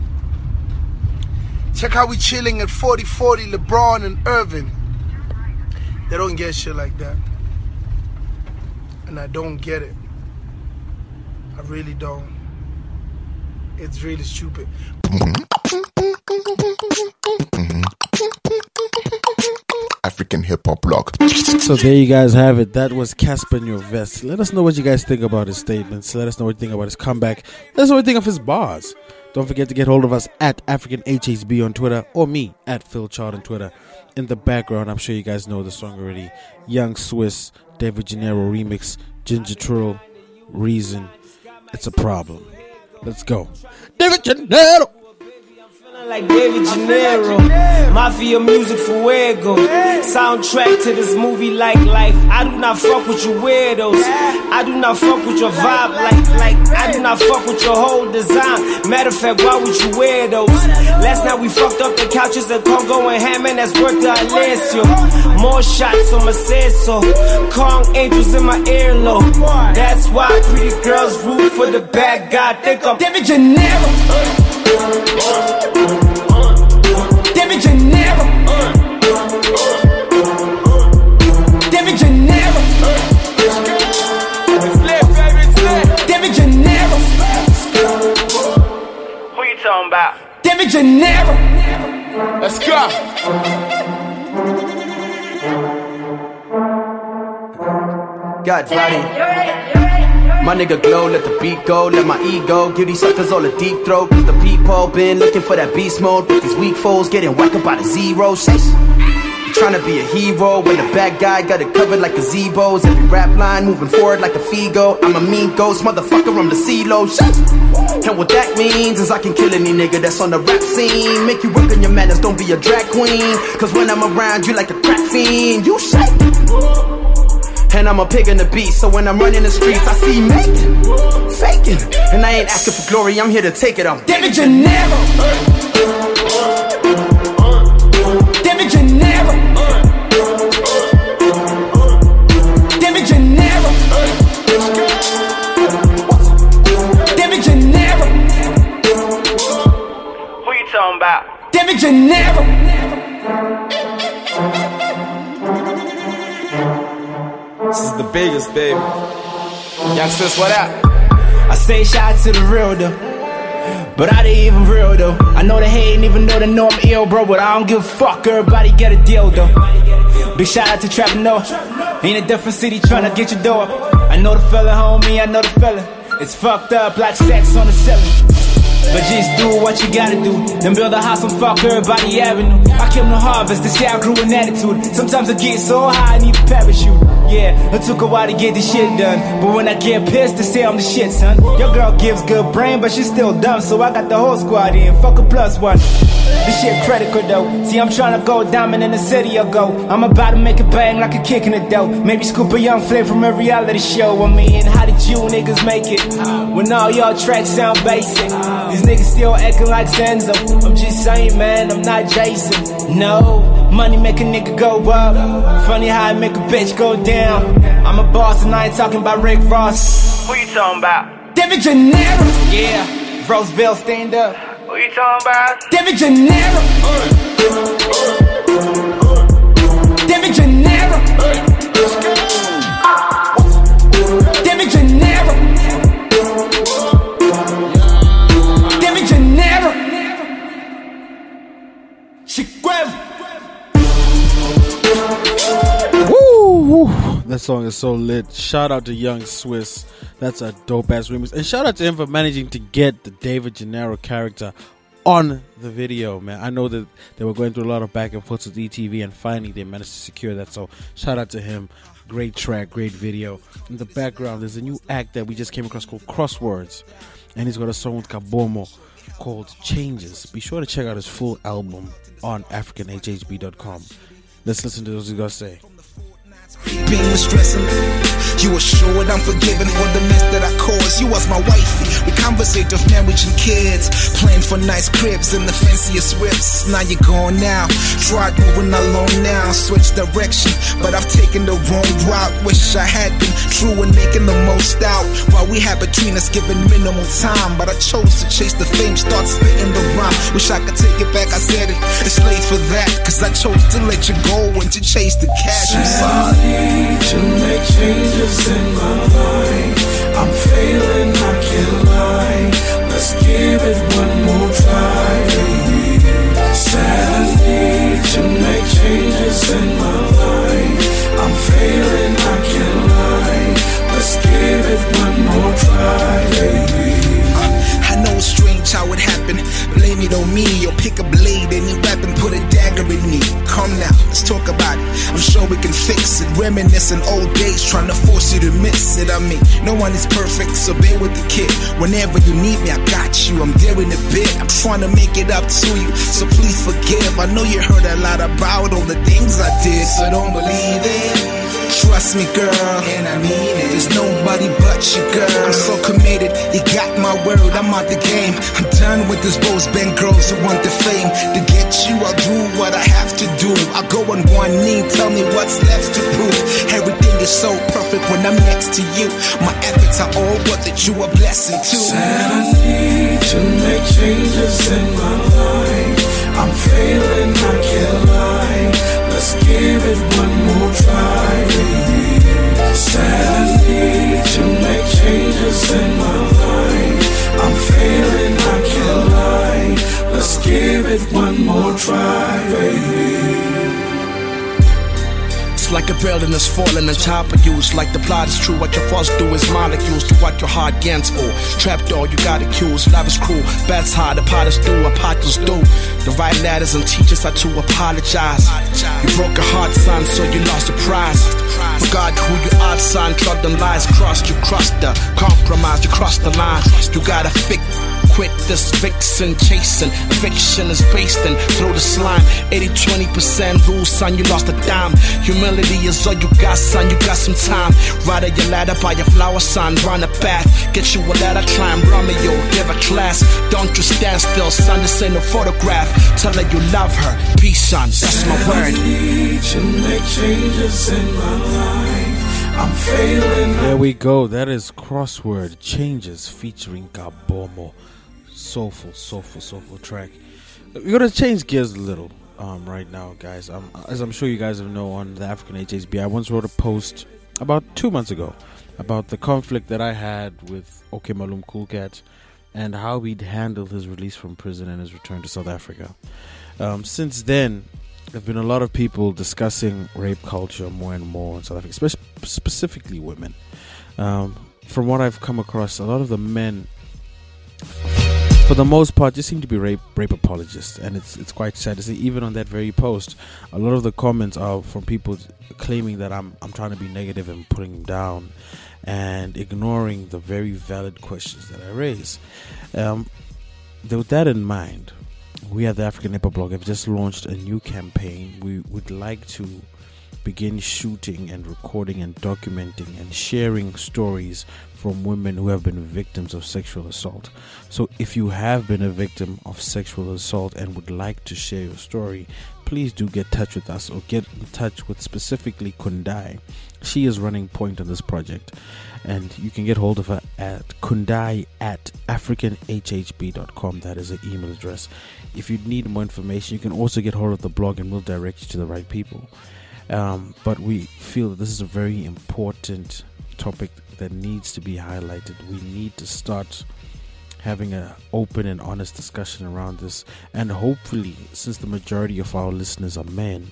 Check how we chilling at 40-40, LeBron and Irvin. They don't get shit like that. And I don't get it. I really don't. It's really stupid. African Hip Hop Blog. So there you guys have it. That was Casper Nyovest. Let us know what you guys think about his statements. Let us know what you think about his comeback. Let us know what you think of his bars. Don't forget to get hold of us at AfricanHHB on Twitter or me at PhilChart on Twitter. In the background, I'm sure you guys know the song already. Young Swiss, David Gennaro remix, Ginger Trill, Reason. It's a problem. Let's go. David Gennaro! Like David Gennaro, Mafia music for Fuego, soundtrack to this movie like life. I do not fuck with you weirdos. I do not fuck with your vibe like I do not fuck with your whole design. Matter of fact, why would you wear those? Last night we fucked up the couches at Congo and Hammond. That's worth the Alessio. More shots on my so Kong angels in my earlobe. That's why pretty girls root for the bad guy. Think I'm David Gennaro. David Gennaro. David Gennaro. David Gennaro. Who you talking about? David Gennaro. Let's go. God, Johnny. My nigga glow, let the beat go, let my ego give these suckers all a deep throat. Cause the people been looking for that beast mode, but these weak foes getting whacked up by the zero. Trying to be a hero when the bad guy got it covered like gazebos. Every rap line moving forward like a Figo. I'm a mean ghost, motherfucker, I'm the CeeLo. And what that means is I can kill any nigga that's on the rap scene. Make you work on your manners, don't be a drag queen. Cause when I'm around you like a crack fiend, you shake. And I'm a pig in the beast, so when I'm running the streets, I see making, faking. And I ain't asking for glory, I'm here to take it. I'm David Gennaro. David Gennaro. David Gennaro. David Gennaro. Who you talking about? David Gennaro. biggest, baby. Youngsters, what up? I say shout out to the real though, but I ain't even real though. I know they hate, even though they know I'm ill, bro, but I don't give a fuck. Everybody get a deal though. Big shout out to Trap Noah. In a different city tryna get your door. I know the fella, homie, I know the fella. It's fucked up like sex on the ceiling. But just do what you gotta do. Then build a house and fuck everybody avenue. I came to harvest, this year I grew an attitude. Sometimes I get so high I need a parachute. Yeah, it took a while to get this shit done, but when I get pissed, they say I'm the shit, son. Your girl gives good brain, but she's still dumb, so I got the whole squad in, fuck a +1. This shit critical though. See, I'm tryna go diamond in the city I go. I'm about to make it bang like a kick in the dough. Maybe scoop a young flame from a reality show. I mean, how did you niggas make it when all y'all tracks sound basic? These niggas still acting like Senzo. I'm just saying, man, I'm not Jason. No, money make a nigga go up. Funny how I make a bitch go down. I'm a boss and I ain't talking about Rick Ross. Who you talking about? David Gennaro. Yeah, Roseville, stand up. Who you talking about? David Gennaro. David Gennaro. David Gennaro. David Gennaro. Woo! That song is so lit. Shout out to Young Swiss. That's a dope ass remix. And shout out to him for managing to get the David Gennaro character on the video, man. I know that they were going through a lot of back and forth with ETV, and finally they managed to secure that. So shout out to him. Great track, great video. In the background, there's a new act that we just came across called Crosswords, and he's got a song with Kabomo called Changes. Be sure to check out his full album on africanhhb.com. Let's listen to what he's got to say. Being stressing, you assured I'm forgiven for the mess that I caused. You was my wifey, we conversate of marriage and kids, playing for nice cribs and the fanciest whips. Now you're gone now, tried moving alone now, switch direction, but I've taken the wrong route. Wish I had been true and making the most out, while we had between us given minimal time. But I chose to chase the fame, start spitting the rhyme. Wish I could take it back, I said it, it's late for that, cause I chose to let you go and to chase the cash. I'm sorry to make changes in my life. I'm failing, I can't lie. Let's give it one more try. Sad I need to make changes in my life. I'm failing, I can't lie. Let's give it one more try. I know it's strange how it happened. Blame it on me or pick a blade and you rap and put a dagger in me. Come now, let's talk about it. I'm sure we can fix it. Reminiscing old days, trying to force you to miss it. I mean, no one is perfect, so bear with the kid. Whenever you need me, I got you. I'm there in a bit. I'm trying to make it up to you, so please forgive. I know you heard a lot about all the things I did, so don't believe it. Trust me, girl, and I mean it. There's nobody but you, girl. I'm so committed, you got my word, I'm out the game. I'm done with these rose band girls who want the fame. To get you, I'll do what I have to do. I'll go on one knee, tell me what's left to prove. Everything is so perfect when I'm next to you. My efforts are all worth it, you a blessing too. Said I need to make changes in my life. I'm failing, I can't lie. Let's give it one more try. Said I need to make changes in my life. I'm failing, I can't lie. Let's give it one more try, baby. It's like a building is falling on top of you. It's like the plot is true. What your thoughts do is molecules to what your heart yearns for. Trapdoor, you got accused. Love is cruel. Bats hard, the potters do, apostles do. The right ladders and teachers are to apologize. You broke a heart, son, so you lost the prize. Forgot who you are, son. Trod them lies, crossed, you crossed the compromise, you crossed the line. You gotta quit this vixen chasing. Eviction is based in through the slime. 80-20% rule, son, you lost a dime. Humility is all you got, son, you got some time. Ride your ladder by your flower, son, run a path. Get you a ladder, try and Romeo, give a class. Don't you stand still, son, this ain't no photograph. Tell her you love her, peace, son, that's my word. I need to make changes in my life. I'm failing. There we go. That is Crossword Changes featuring Kabomo. Soulful track. We're gonna change gears a little right now, guys. As I'm sure you guys know, on the African HHB, I once wrote a post about 2 months ago about the conflict that I had with OK Malum Cool Cat and how he'd handled his release from prison and his return to South Africa. Since then, there have been a lot of people discussing rape culture more and more in South Africa, specifically women. From what I've come across, a lot of the men, for the most part, just seem to be rape apologists, and it's quite sad to see. Even on that very post, a lot of the comments are from people claiming that I'm trying to be negative and putting them down, and ignoring the very valid questions that I raise. With that in mind, we at the African Hip Hop Blog have just launched a new campaign. We would like to begin shooting and recording and documenting and sharing stories from women who have been victims of sexual assault. So if you have been a victim of sexual assault and would like to share your story, please do get in touch with us, or get in touch with specifically Kundai. She is running point on this project, and you can get hold of her at kundai@africanhhb.com. That is her email address. If you need more information, you can also get hold of the blog and we'll direct you to the right people. But we feel that this is a very important topic that needs to be highlighted. We need to start having an open and honest discussion around this, and hopefully, since the majority of our listeners are men,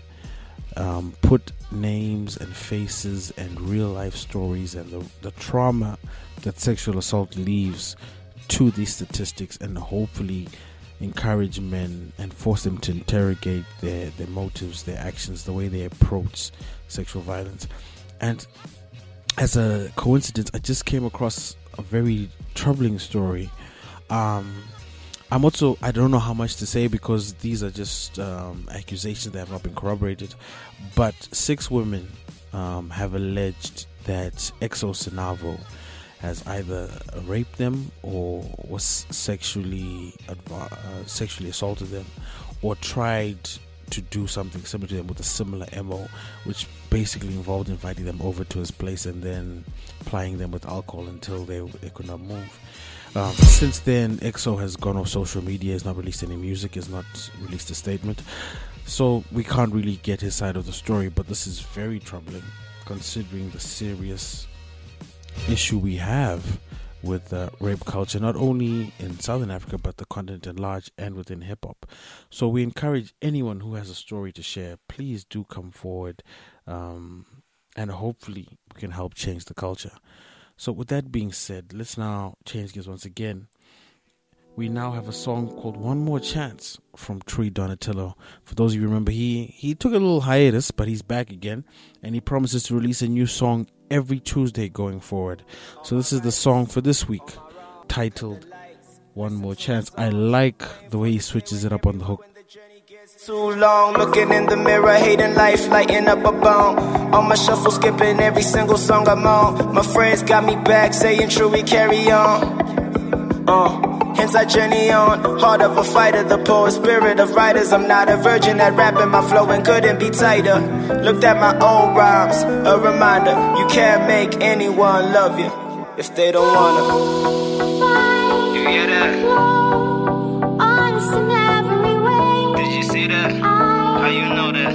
put names and faces and real life stories and the trauma that sexual assault leaves to these statistics, and hopefully encourage men and force them to interrogate their motives, their actions, the way they approach sexual violence. And as a coincidence, I just came across a very troubling story. I don't know how much to say, because these are just accusations that have not been corroborated, but 6 women have alleged that Exo Sinavo has either raped them or was sexually assaulted them, or tried to do something similar to them with a similar MO, which basically involved inviting them over to his place and then plying them with alcohol until they could not move. Since then, EXO has gone off social media, has not released any music, has not released a statement, so we can't really get his side of the story. But this is very troubling, considering the serious issue we have with rape culture, not only in Southern Africa but the continent at large and within hip-hop. So we encourage anyone who has a story to share, please do come forward, and hopefully we can help change the culture. So with that being said, let's now change gears once again. We now have a song called One More Chance from Tree Donatello. For those of you who remember, he took a little hiatus, but he's back again, and he promises to release a new song every Tuesday going forward. So this is the song for this week, titled One More Chance. I like the way he switches it up on the hook. Too long, looking in the mirror, hating life, lighting up a bone. On my shuffle, skipping every single song I'm on. My friends got me back, saying true, we carry on. Hence I journey on, heart of a fighter, the poet spirit of writers. I'm not a virgin at rapping, my flowing couldn't be tighter. Looked at my old rhymes, a reminder, you can't make anyone love you if they don't wanna. You hear that? Did you see that? How you know that?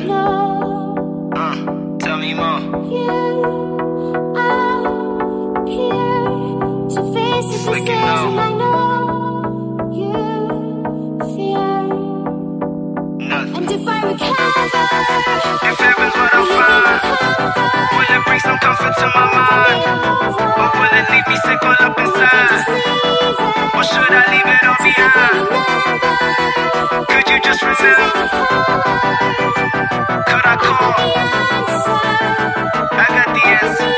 Tell me more. You are here to face the decision I know. And if I recover, if heaven's what I find, will it bring some comfort to my mind? Or will it leave me sick all up inside? Or should I leave it all behind? Could you just remember? Could I call? I got the answer.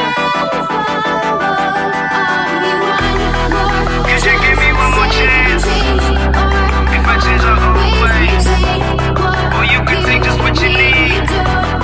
Could you give me one more chance? If I change the whole way, or you can take just what you need.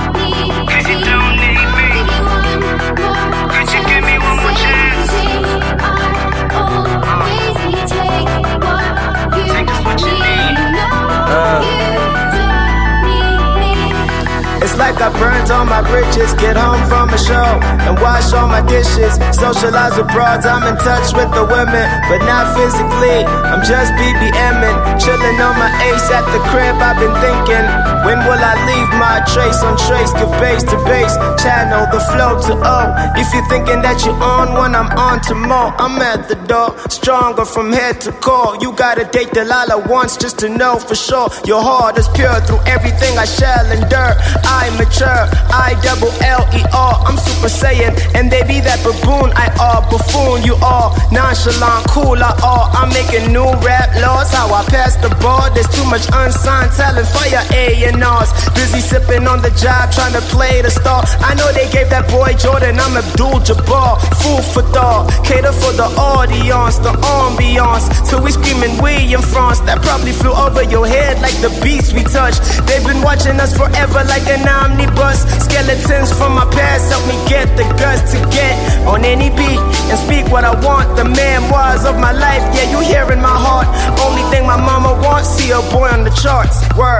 bridges, get home from a show and wash all my dishes. Socialize with broads, I'm in touch with the women, but not physically. I'm just BBMing, chilling on my ace at the crib. I've been thinking, when will I leave my trace on trace? Give bass to bass, channel the flow to O. If you're thinking that you're on one, I'm on to more. I'm at the door, stronger from head to core. You gotta date Delilah once just to know for sure. Your heart is pure through everything I shall endure. I mature, I-double-L-E-R. I'm Super Saiyan, and they be that baboon. I are buffoon, you are nonchalant, cool. I are. I'm making new rap laws. How I pass the ball. There's too much unsigned talent for your A&Rs. Busy sipping on the job, trying to play the star. I know they gave that boy Jordan. I'm Abdul-Jabbar, food for thought. Cater for the audience, the ambiance. Till we screaming we in France. That probably flew over your head like the beats we touch. They've been watching us forever like an omnibus. Skeletons from my past help me get the guts to get on any beat and speak what I want. The memoirs of my life, yeah, you hear in my heart. Only thing my mama wants, see a boy on the charts. Word.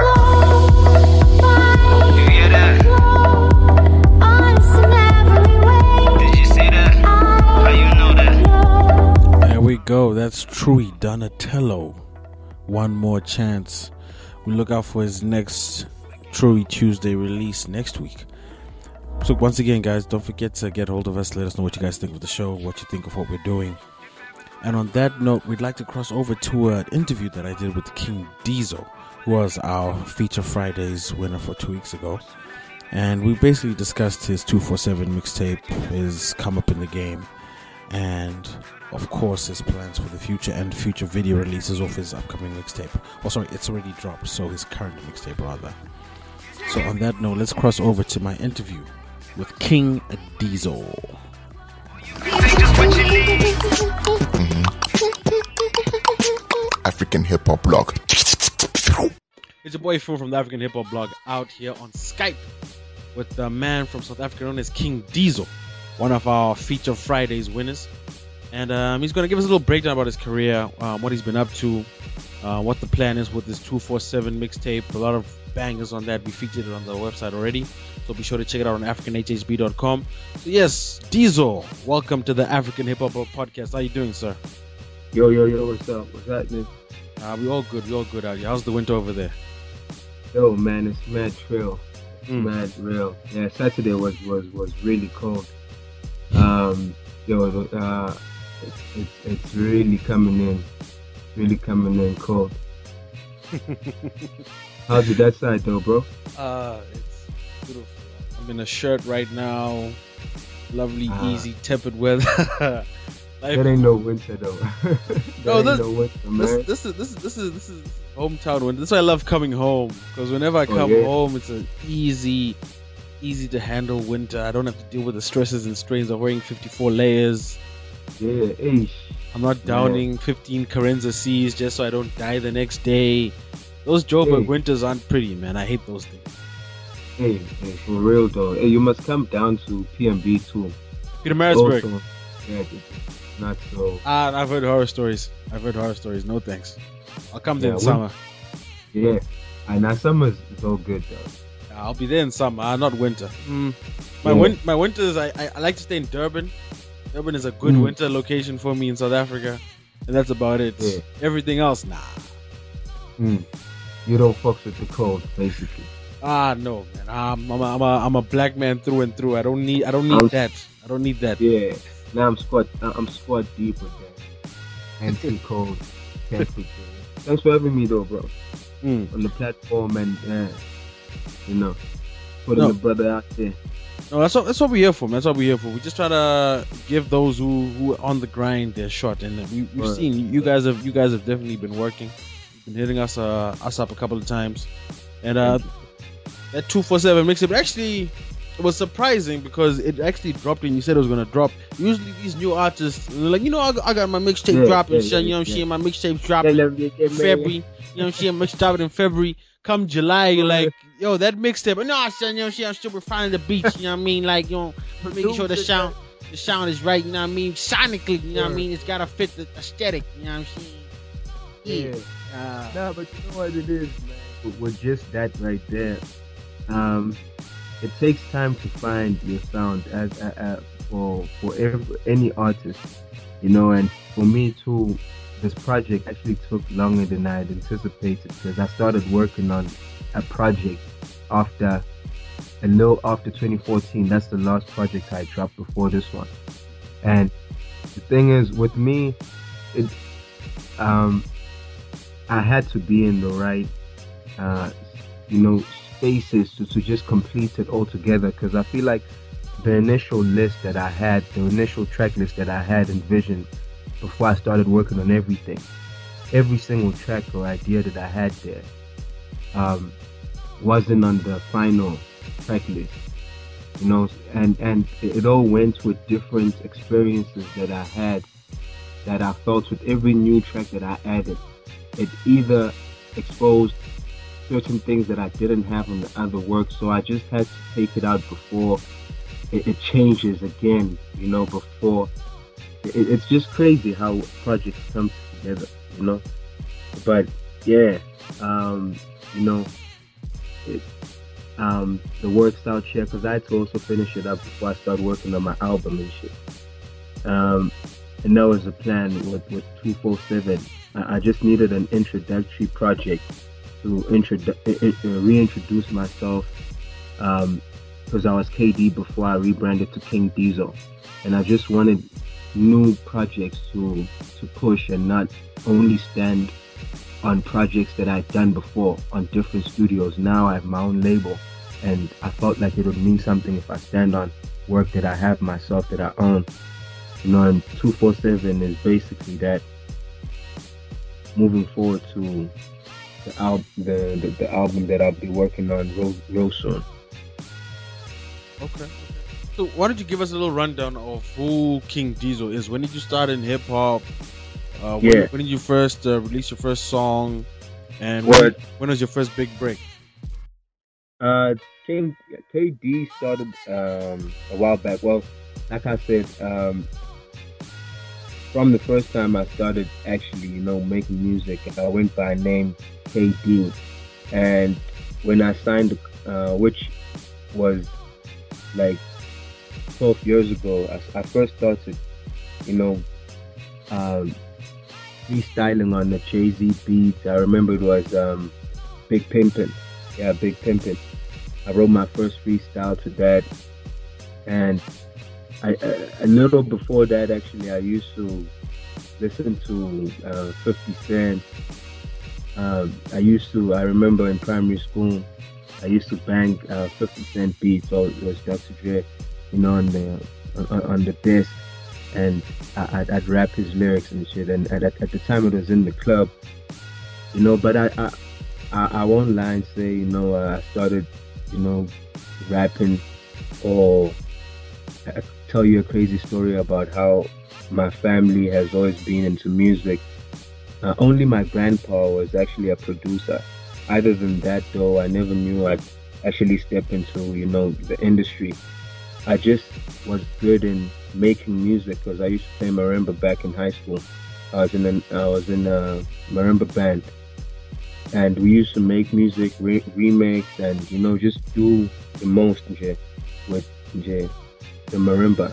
You hear that? Did you see that? How you know that? There we go. That's Trui Donatello. One More Chance. We look out for his next Trui Tuesday release next week. So once again, guys, don't forget to get hold of us. Let us know what you guys think of the show, what you think of what we're doing. And on that note, we'd like to cross over to an interview that I did with King Diesel, who was our Feature Fridays winner for 2 weeks ago. And we basically discussed his 247 mixtape, his come up in the game, and of course his plans for the future and future video releases of his upcoming mixtape. Oh, sorry, it's already dropped, so his current mixtape rather. So on that note, let's cross over to my interview with King Diesel. African Hip Hop Blog. It's your boy Phil from the African Hip Hop Blog, out here on Skype with the man from South Africa known as King Diesel, one of our Feature Fridays winners. And he's going to give us a little breakdown about his career, what he's been up to, what the plan is with his 247 mixtape. A lot of bangers on that. We featured it on the website already, so be sure to check it out on africanhhb.com. So yes, Diesel, welcome to the African Hip Hop Podcast. How you doing, sir? Yo, what's up? What's happening? We all good out here. How's the winter over there? Yo, man, it's mad real. Mad real. Yeah, Saturday was really cold. It's really coming in cold. How's it that side though, bro? It's beautiful. I'm in a shirt right now. Lovely, easy, tepid weather. That ain't no winter though. No, no winter, man. This is hometown winter. This is why I love coming home, because whenever I come home, it's an easy to handle winter. I don't have to deal with the stresses and strains of wearing 54 layers. Yeah, I'm not downing 15 Carenza C's just so I don't die the next day. Those Joburg winters aren't pretty, man. I hate those things. Hey, for real though. Hey, you must come down to PMB too. Pietermaritzburg. Also, yeah, not so. I've heard horror stories. No thanks. I'll come there in summer. Yeah, and now summer is all good though. I'll be there in summer, not winter. My winters, I like to stay in Durban. Durban is a good winter location for me in South Africa, and that's about it. Yeah. Everything else, nah. You don't fuck with the cold, basically. No, man. I'm a black man through and through. I don't need that. Yeah. Now I'm squad deep with that. Anti-cold temperature. Thanks for having me though, bro. On the platform and putting the brother out there. No, that's what we're here for, man. That's what we're here for. We just try to give those who are on the grind their shot, and we've seen you guys have definitely been working. You've been hitting us up a couple of times, and that 247 mixtape actually. It was surprising because it actually dropped and you said it was gonna drop. Usually these new artists, they're like, I got my mixtape dropping, you know what I'm saying? My mixtape dropping in February, you know what I'm saying? Mixtape in February. Come July, you're like, yo, that mixtape. No, son, you know what I'm saying? I'm still refining the beats, you know what I mean? Like, making sure the sound is right, you know what I mean? Sonically, you know what I mean? It's gotta fit the aesthetic, you know what I'm saying? Yeah. But you know what it is, man? With just that right there, it takes time to find your sound for any artist, you know. And for me too, this project actually took longer than I had anticipated, because I started working on a project after 2014. That's the last project I dropped before this one. And the thing is, with me, I had to be in the right, spaces to just complete it all together, because I feel like the initial list that I had, the initial track list that I had envisioned before I started working on everything, every single track or idea that I had there wasn't on the final track list, you know, and it all went with different experiences that I had, that I felt with every new track that I added. It either exposed certain things that I didn't have on the other work, so I just had to take it out before it changes again, you know, before it's just crazy how projects come together, you know. But yeah, the work's out here, because I had to also finish it up before I start working on my album and shit. And that was the plan with 247. I just needed an introductory project to reintroduce myself, because I was KD before I rebranded to King Diesel, and I just wanted new projects to push and not only stand on projects that I'd done before on different studios. Now I have my own label, and I felt like it would mean something if I stand on work that I have myself, that I own, you know. And 247 is basically that, moving forward to the album that I'll be working on real soon. Okay. So why don't you give us a little rundown of who King Diesel is? When did you start in hip hop? When did you first release your first song? And when was your first big break? King KD started a while back. Well, like I said, from the first time I started actually, you know, making music, I went by name KD. And when I signed, which was like 12 years ago, I first started, you know, freestyling on the Jay-Z beats. I remember it was Big Pimpin'. Yeah, Big Pimpin'. I wrote my first freestyle to that. And a little before that, actually, I used to listen to 50 Cent. I remember in primary school, I used to bang 50 Cent beats, so it was Dr. Dre, you know, on the disc, and I'd rap his lyrics and shit. And at the time, it was in the club, you know. But I won't lie and say, you know, I started, you know, rapping, or I tell you a crazy story about how my family has always been into music. Only my grandpa was actually a producer. Other than that, though, I never knew I'd actually step into, you know, the industry. I just was good in making music, because I used to play marimba back in high school. I was in a marimba band, and we used to make music, remakes, and, you know, just do the most with the marimba.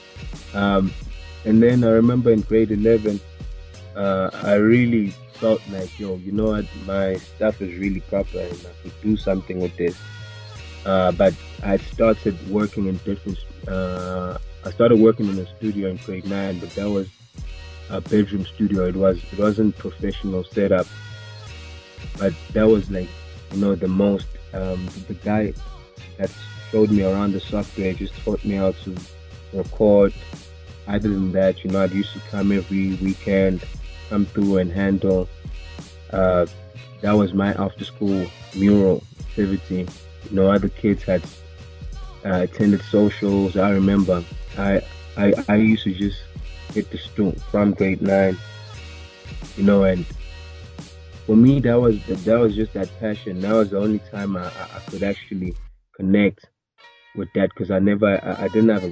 And then I remember in grade 11, I really felt like, yo, you know what, my stuff is really proper and I could do something with this. But I started working in different, I started working in a studio in grade 9, but that was a bedroom studio. It wasn't professional setup, but that was like, you know, the most, the guy that showed me around the software just taught me how to record. Other than that, you know, I used to come every weekend, come through and handle. That was my after-school mural activity. You know, other kids had attended socials. I remember I used to just hit the stool from grade 9. You know, and for me, that was just that passion. That was the only time I could actually connect with that, because I didn't have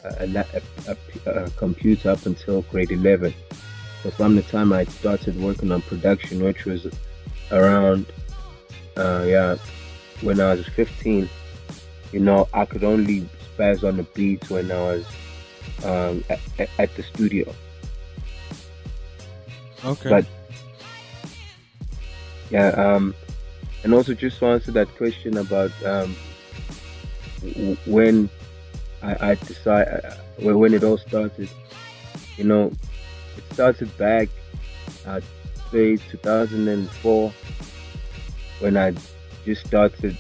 a computer up until grade 11. So from the time I started working on production, which was around when I was 15, you know, I could only spaz on the beats when I was at the studio. Okay. But yeah, and also just to answer that question about when I decide when it all started, you know, it started back, I'd say 2004, when I just started.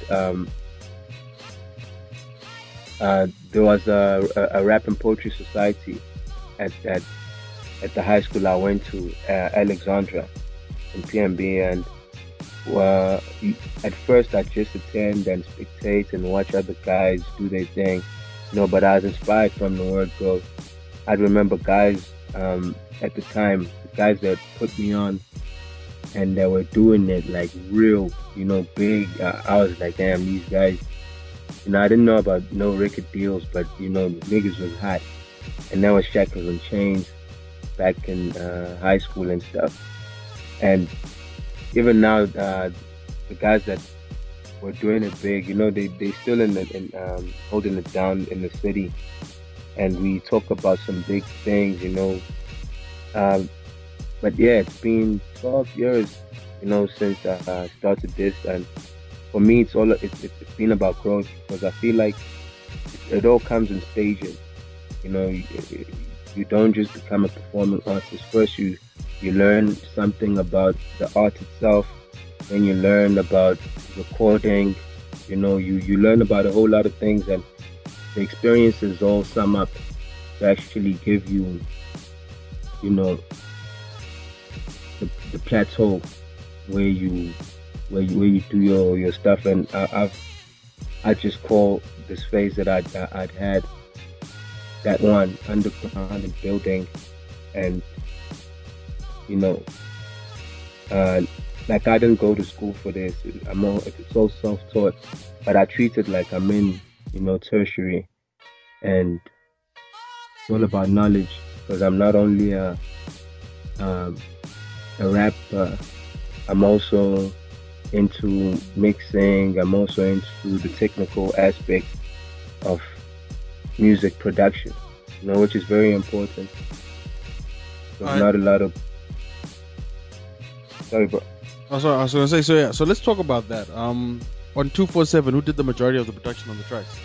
There was a rap and poetry society at the high school I went to, Alexandra in PMB, and at first I just attend and spectate and watch other guys do their thing, you know, but I was inspired from the word go. I remember guys at the time, the guys that put me on, and they were doing it like real, you know, big. I was like, damn, these guys, you know, I didn't know about no record deals, but you know, niggas was hot, and that was Shackles and Chains back in high school and stuff. And even now, the guys that were doing it big, you know, they still holding it down in the city, and we talk about some big things, you know. But yeah, it's been 12 years, you know, since I started this, and for me, it's been about growth, because I feel like it all comes in stages. You know, you don't just become a performing artist. First, you learn something about the art itself, then you learn about recording. You know, you learn about a whole lot of things, and the experiences all sum up to actually give you, you know, the plateau where you do your stuff. And I just call this phase that I'd had, that one, underground and building, and you know, like I didn't go to school for this. It's all self-taught, but I treat it like I'm in, you know, tertiary, and it's all about knowledge, because I'm not only a rapper, I'm also into mixing, I'm also into the technical aspect of music production, you know, which is very important. There's not a lot of... Sorry, bro. Oh, sorry, I was going to say, so yeah, so let's talk about that. On 247, who did the majority of the production on the tracks?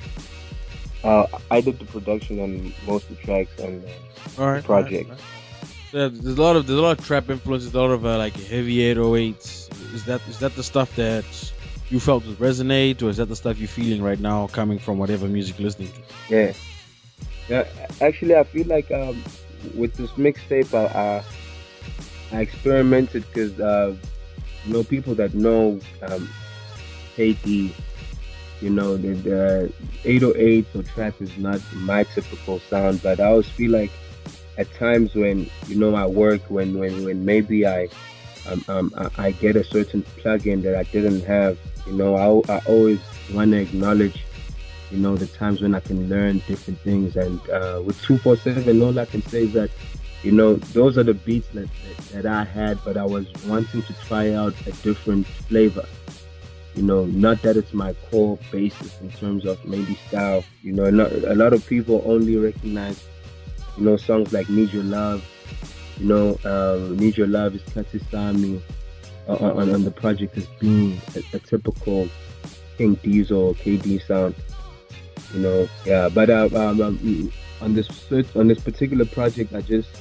I did the production on most of the tracks on the project. Right. Yeah, there's a lot of trap influences, a lot of like heavy 808s. Is that the stuff that you felt would resonate, or is that the stuff you're feeling right now coming from whatever music you're listening to? Yeah. Actually, I feel like with this mixtape, I experimented, because you know, people that know KD, you know, the 808s or trap is not my typical sound, but I always feel like at times when, you know, I work, when maybe I get a certain plugin that I didn't have, you know, I always want to acknowledge, you know, the times when I can learn different things. And with 247, all I can say is that, you know, those are the beats that I had, but I was wanting to try out a different flavor. You know, not that it's my core basis in terms of maybe style. You know, a lot of people only recognize, you know, songs like Need Your Love. You know, Need Your Love is Katisami on the project as being a typical King Diesel or KD sound. You know, yeah. But on this particular project, I just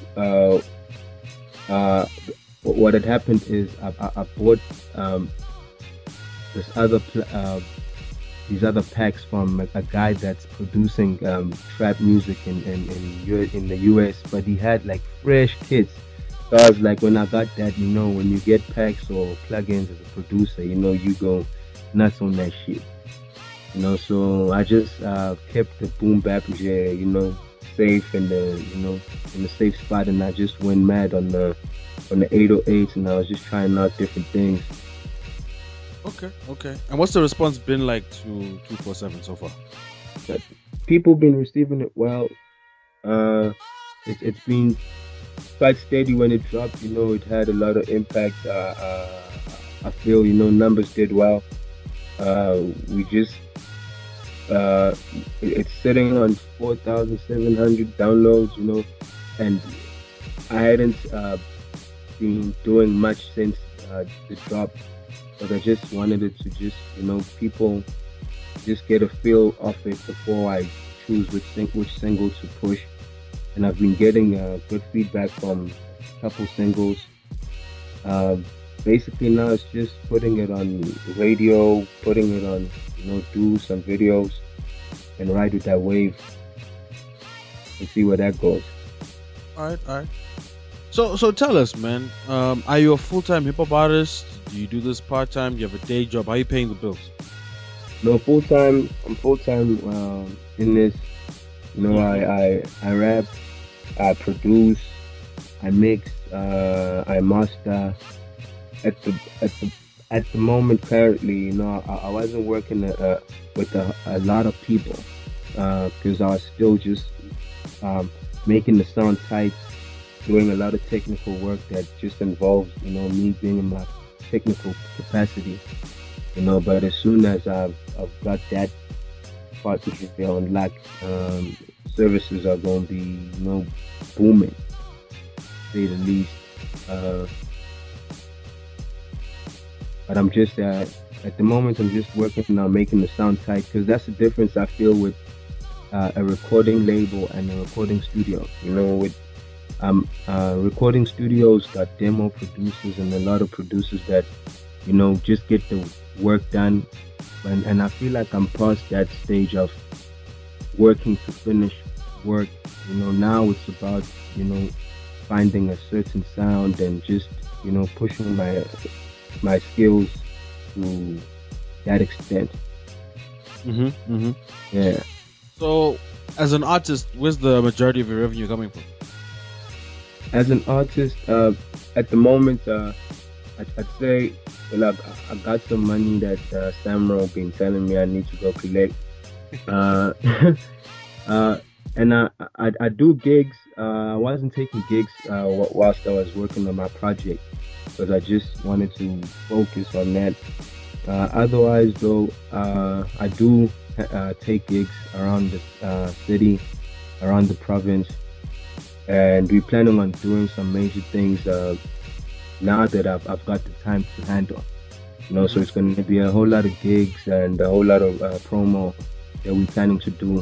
what had happened is I bought these other packs from a guy that's producing trap music in the US, but he had like fresh kits. So I was like, when I got that, you know, when you get packs or plugins as a producer, you know, you go nuts on that shit. You know, so I just kept the boom bap, you know, safe in the safe spot, and I just went mad on the 808s, and I was just trying out different things. Okay. And what's the response been like to 247 so far? People been receiving it well. It's been quite steady when it dropped. You know, it had a lot of impact. I feel, you know, numbers did well. We just it's sitting on 4,700 downloads, you know, and I hadn't been doing much since the drop, but I just wanted it to just, you know, people just get a feel of it before I choose which single to push. And I've been getting good feedback from a couple singles. Basically now it's just putting it on radio, putting it on, you know, do some videos and ride with that wave and see where that goes. All right. So tell us, man, are you a full-time hip-hop artist? Do you do this part-time? Do you have a day job? How are you paying the bills? No, full-time. I'm full-time in this. You know, I rap, I produce, I mix, I master. At the moment, currently, you know, I wasn't working with a lot of people because I was still just making the sound tight, doing a lot of technical work that just involves, you know, me being in my technical capacity, you know. But as soon as I've got that partnership on lock, services are going to be, you know, booming, to say the least. But I'm just at the moment I'm just working on making the sound tight, because that's the difference I feel with a recording label and a recording studio. You know, with recording studios got demo producers and a lot of producers that, you know, just get the work done, and I feel like I'm past that stage of working to finish work. You know, now it's about, you know, finding a certain sound and just, you know, pushing my skills to that extent. Yeah. So, as an artist, where's the majority of your revenue coming from? As an artist, at the moment, I'd say, well, I got some money that Samro been telling me I need to go collect. And I do gigs. I wasn't taking gigs whilst I was working on my project, because I just wanted to focus on that. Otherwise, though, I do take gigs around the city, around the province, and we're planning on doing some major things now that I've got the time to handle. You know, so it's going to be a whole lot of gigs and a whole lot of promo that we're planning to do.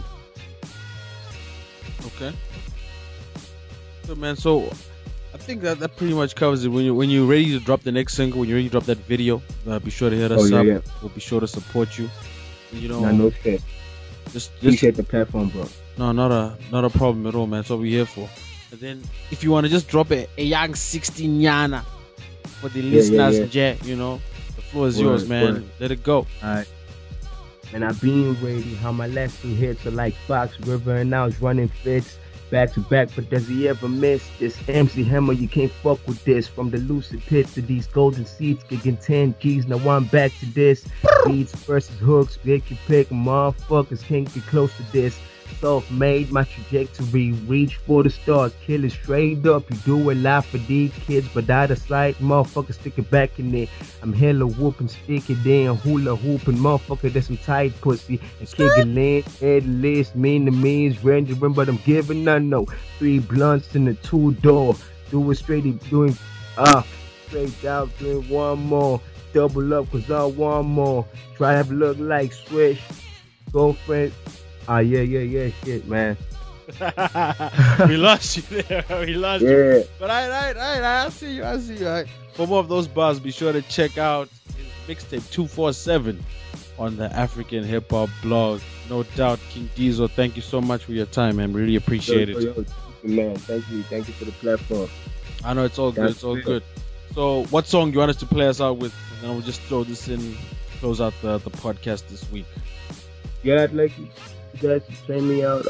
Okay. Good, man. So I think that pretty much covers it. When you're ready to drop the next single, when you're ready to drop that video, be sure to hit us up. Yeah. We'll be sure to support you. You know, no stress. Just appreciate the platform, bro. No, not a problem at all, man. That's what we're here for. And then if you want to just drop a young 16 yana for the listeners, you know, the floor is yours, man. Word. Let it go. Alright. And I've been ready. How my last two hits are like Fox River, and I was running fits back to back, but does he ever miss this MC Hammer? You can't fuck with this. From the lucid pits to these golden seats, kicking 10 G's. Now I'm back to this. Beats versus hooks, pick your pick. Motherfuckers can't get close to this. Self-made, my trajectory, reach for the stars, kill it straight up. You do a lot for these kids, but out of sight, motherfucker, stick it back in there. I'm hella whooping, stick it in, hula hooping, motherfucker, that's some tight pussy. And kicking land, headless, mean to means, rendering, but I'm giving none, no. 3 blunts in the 2-door, do it straight, doing, straight out, doing one more. Double up, cause I want more. Try to look like Swish, girlfriend. Yeah, shit, man. We lost you there. We lost you. But I see you. Right. For more of those bars, be sure to check out Mixtape 247 on the African Hip Hop blog. No doubt, King Diesel, thank you so much for your time, man. Really appreciate it. Man, thank you for the platform. I know it's all good. It's all good. So, what song do you want us to play us out with? And then we'll just throw this in, close out the podcast this week. Yeah, I'd like you guys to play me out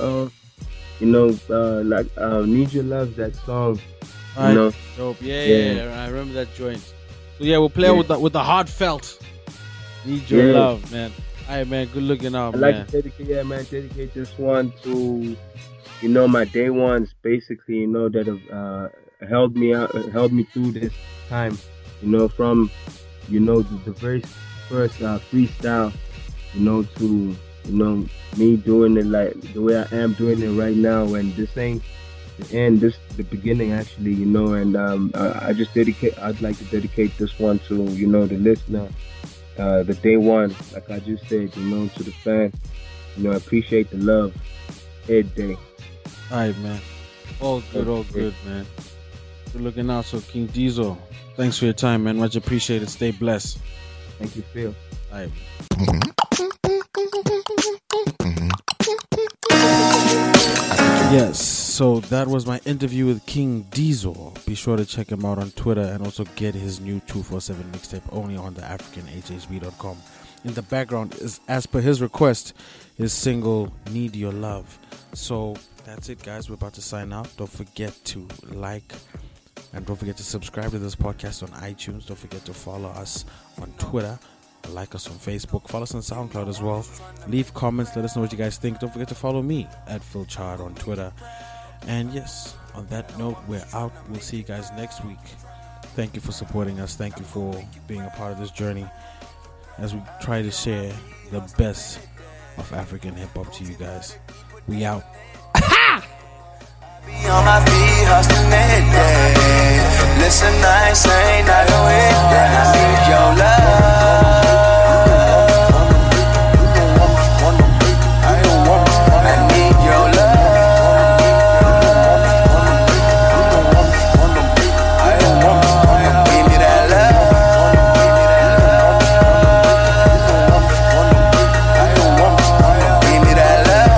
Need Your Love, that song. You know? Dope. Yeah, I remember that joint. So yeah, we'll play with the heartfelt Need Your Love, man. Alright, man, good looking out, I'd like to dedicate this one to, you know, my day ones, basically, you know, that have held me through this time, you know, from, you know, the very first freestyle, you know, to You know, me doing it like the way I am doing it right now, and this ain't the end, this the beginning actually, you know. And I'd like to dedicate this one to, you know, the listener, the day one, like I just said, you know, to the fan. You know, I appreciate the love every day. Alright, man. All good, man. Good looking out. So King Diesel, thanks for your time, man. Much appreciated. Stay blessed. Thank you, Phil. Alright. Yes, so that was my interview with King Diesel. Be sure to check him out on Twitter and also get his new 247 mixtape only on the AfricanHHB.com. In the background is, as per his request, his single Need Your Love. So that's it, guys. We're about to sign out. Don't forget to like and don't forget to subscribe to this podcast on iTunes. Don't forget to follow us on Twitter. Like us on Facebook. Follow us on SoundCloud as well. Leave comments. Let us know what you guys think. Don't forget to follow me at Phil Chard on Twitter. And yes, on that note, we're out. We'll see you guys next week. Thank you for supporting us. Thank you for being a part of this journey as we try to share the best of African hip-hop to you guys. We out. Be on my feet, hustling every day. Listen, I ain't saying I know it. I need your love. I need your love. Give me that love. Give me that love.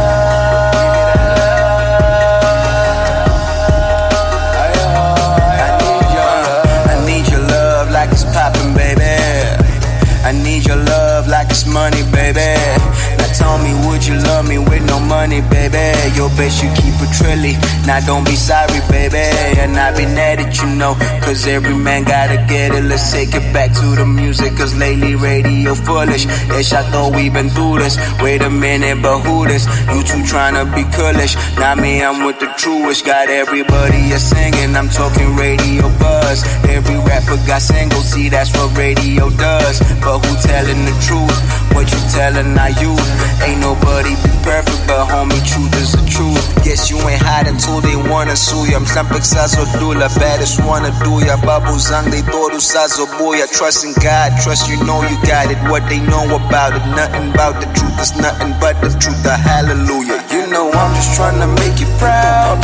I need your love like it's poppin', baby. I need your love like it's money, baby. Now tell me, would you love me with no money, baby? Your bitch, you keep it trilly. Now don't be sorry, baby. And I be mad at you, know. Cause every man gotta get it. Let's take it back to the music. Cause lately radio foolish. Ish, I thought we been through this. Wait a minute, but who this? You two tryna be coolish. Now me, I'm with the truest. Got everybody a singing. I'm talking radio buzz. Every rapper got singles. See, that's what radio does. But who telling the truth? What you telling our youth? Ain't nobody be perfect, but homie, truth is the truth. Guess you ain't hide until they wanna sue ya. Mhlampe kusazodlula, baddest wanna do ya. Babu zang, they thought usazobuya. Trust in God, trust you know you got it. What they know about it, nothing about the truth is nothing but the truth. The hallelujah. You know I'm just trying to make you proud.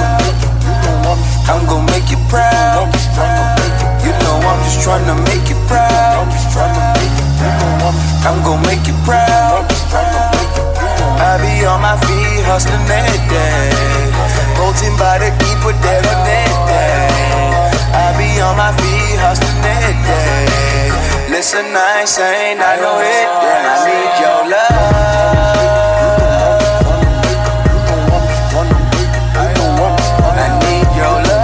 I'm gonna make you proud. You know I'm just trying to make you proud. I'm gonna make you proud. I be on my feet hustling every day. Bolting by the keeper dead on that day. I be on my feet hustling every day. Listen, I ain't saying I know it. I need your love. I need your love.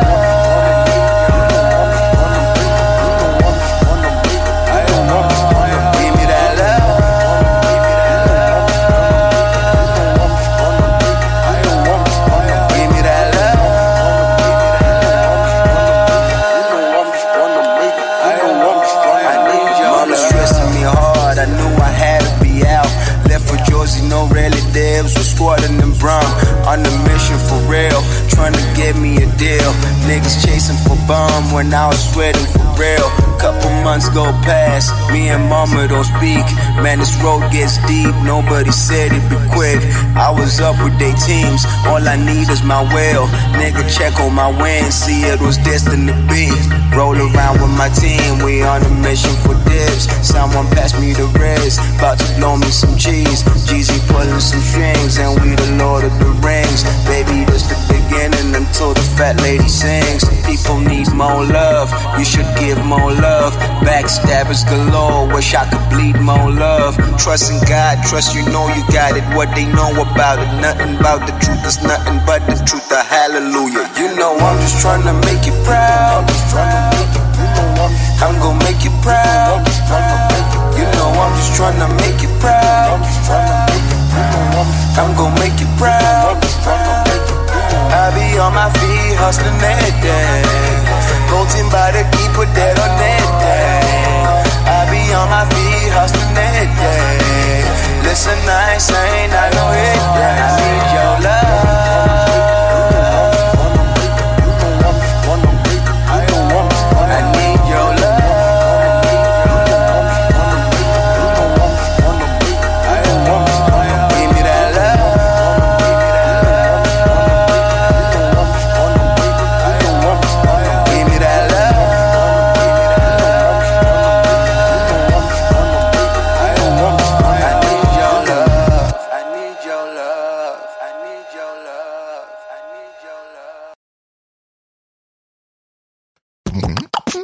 No relatives, was squatting in Brum. On a mission for real, trying to get me a deal. Niggas chasing for bum when I was sweating for real. Couple months go past, me and mama don't speak. Man, this road gets deep, nobody said it'd be quick. I was up with they teams, all I need is my will. Nigga check on my win, see it was destined to be. Roll around with my team, we on a mission for dibs. Someone pass me the rest, about to blow me some cheese. Jeezy pulling some strings, and we the Lord of the Rings. Baby, this the beginning until the fat lady sings. People need more love, you should give more love. Backstabbers galore, wish I could bleed more love. Trust in God, trust you know you got it. What they know about it, nothing about the truth is nothing but the truth. The hallelujah. You know I'm just trying to make you proud. I'm gonna make you proud. You know I'm just trying to make you proud. I'm gonna make you proud. I be on my feet hustling every day. Bolting by the keeper dead on that day. I be on my feet hustling every day. This a nice, ain't I know it. I need your love.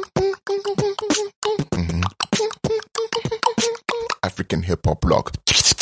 African Hip Hop Blog.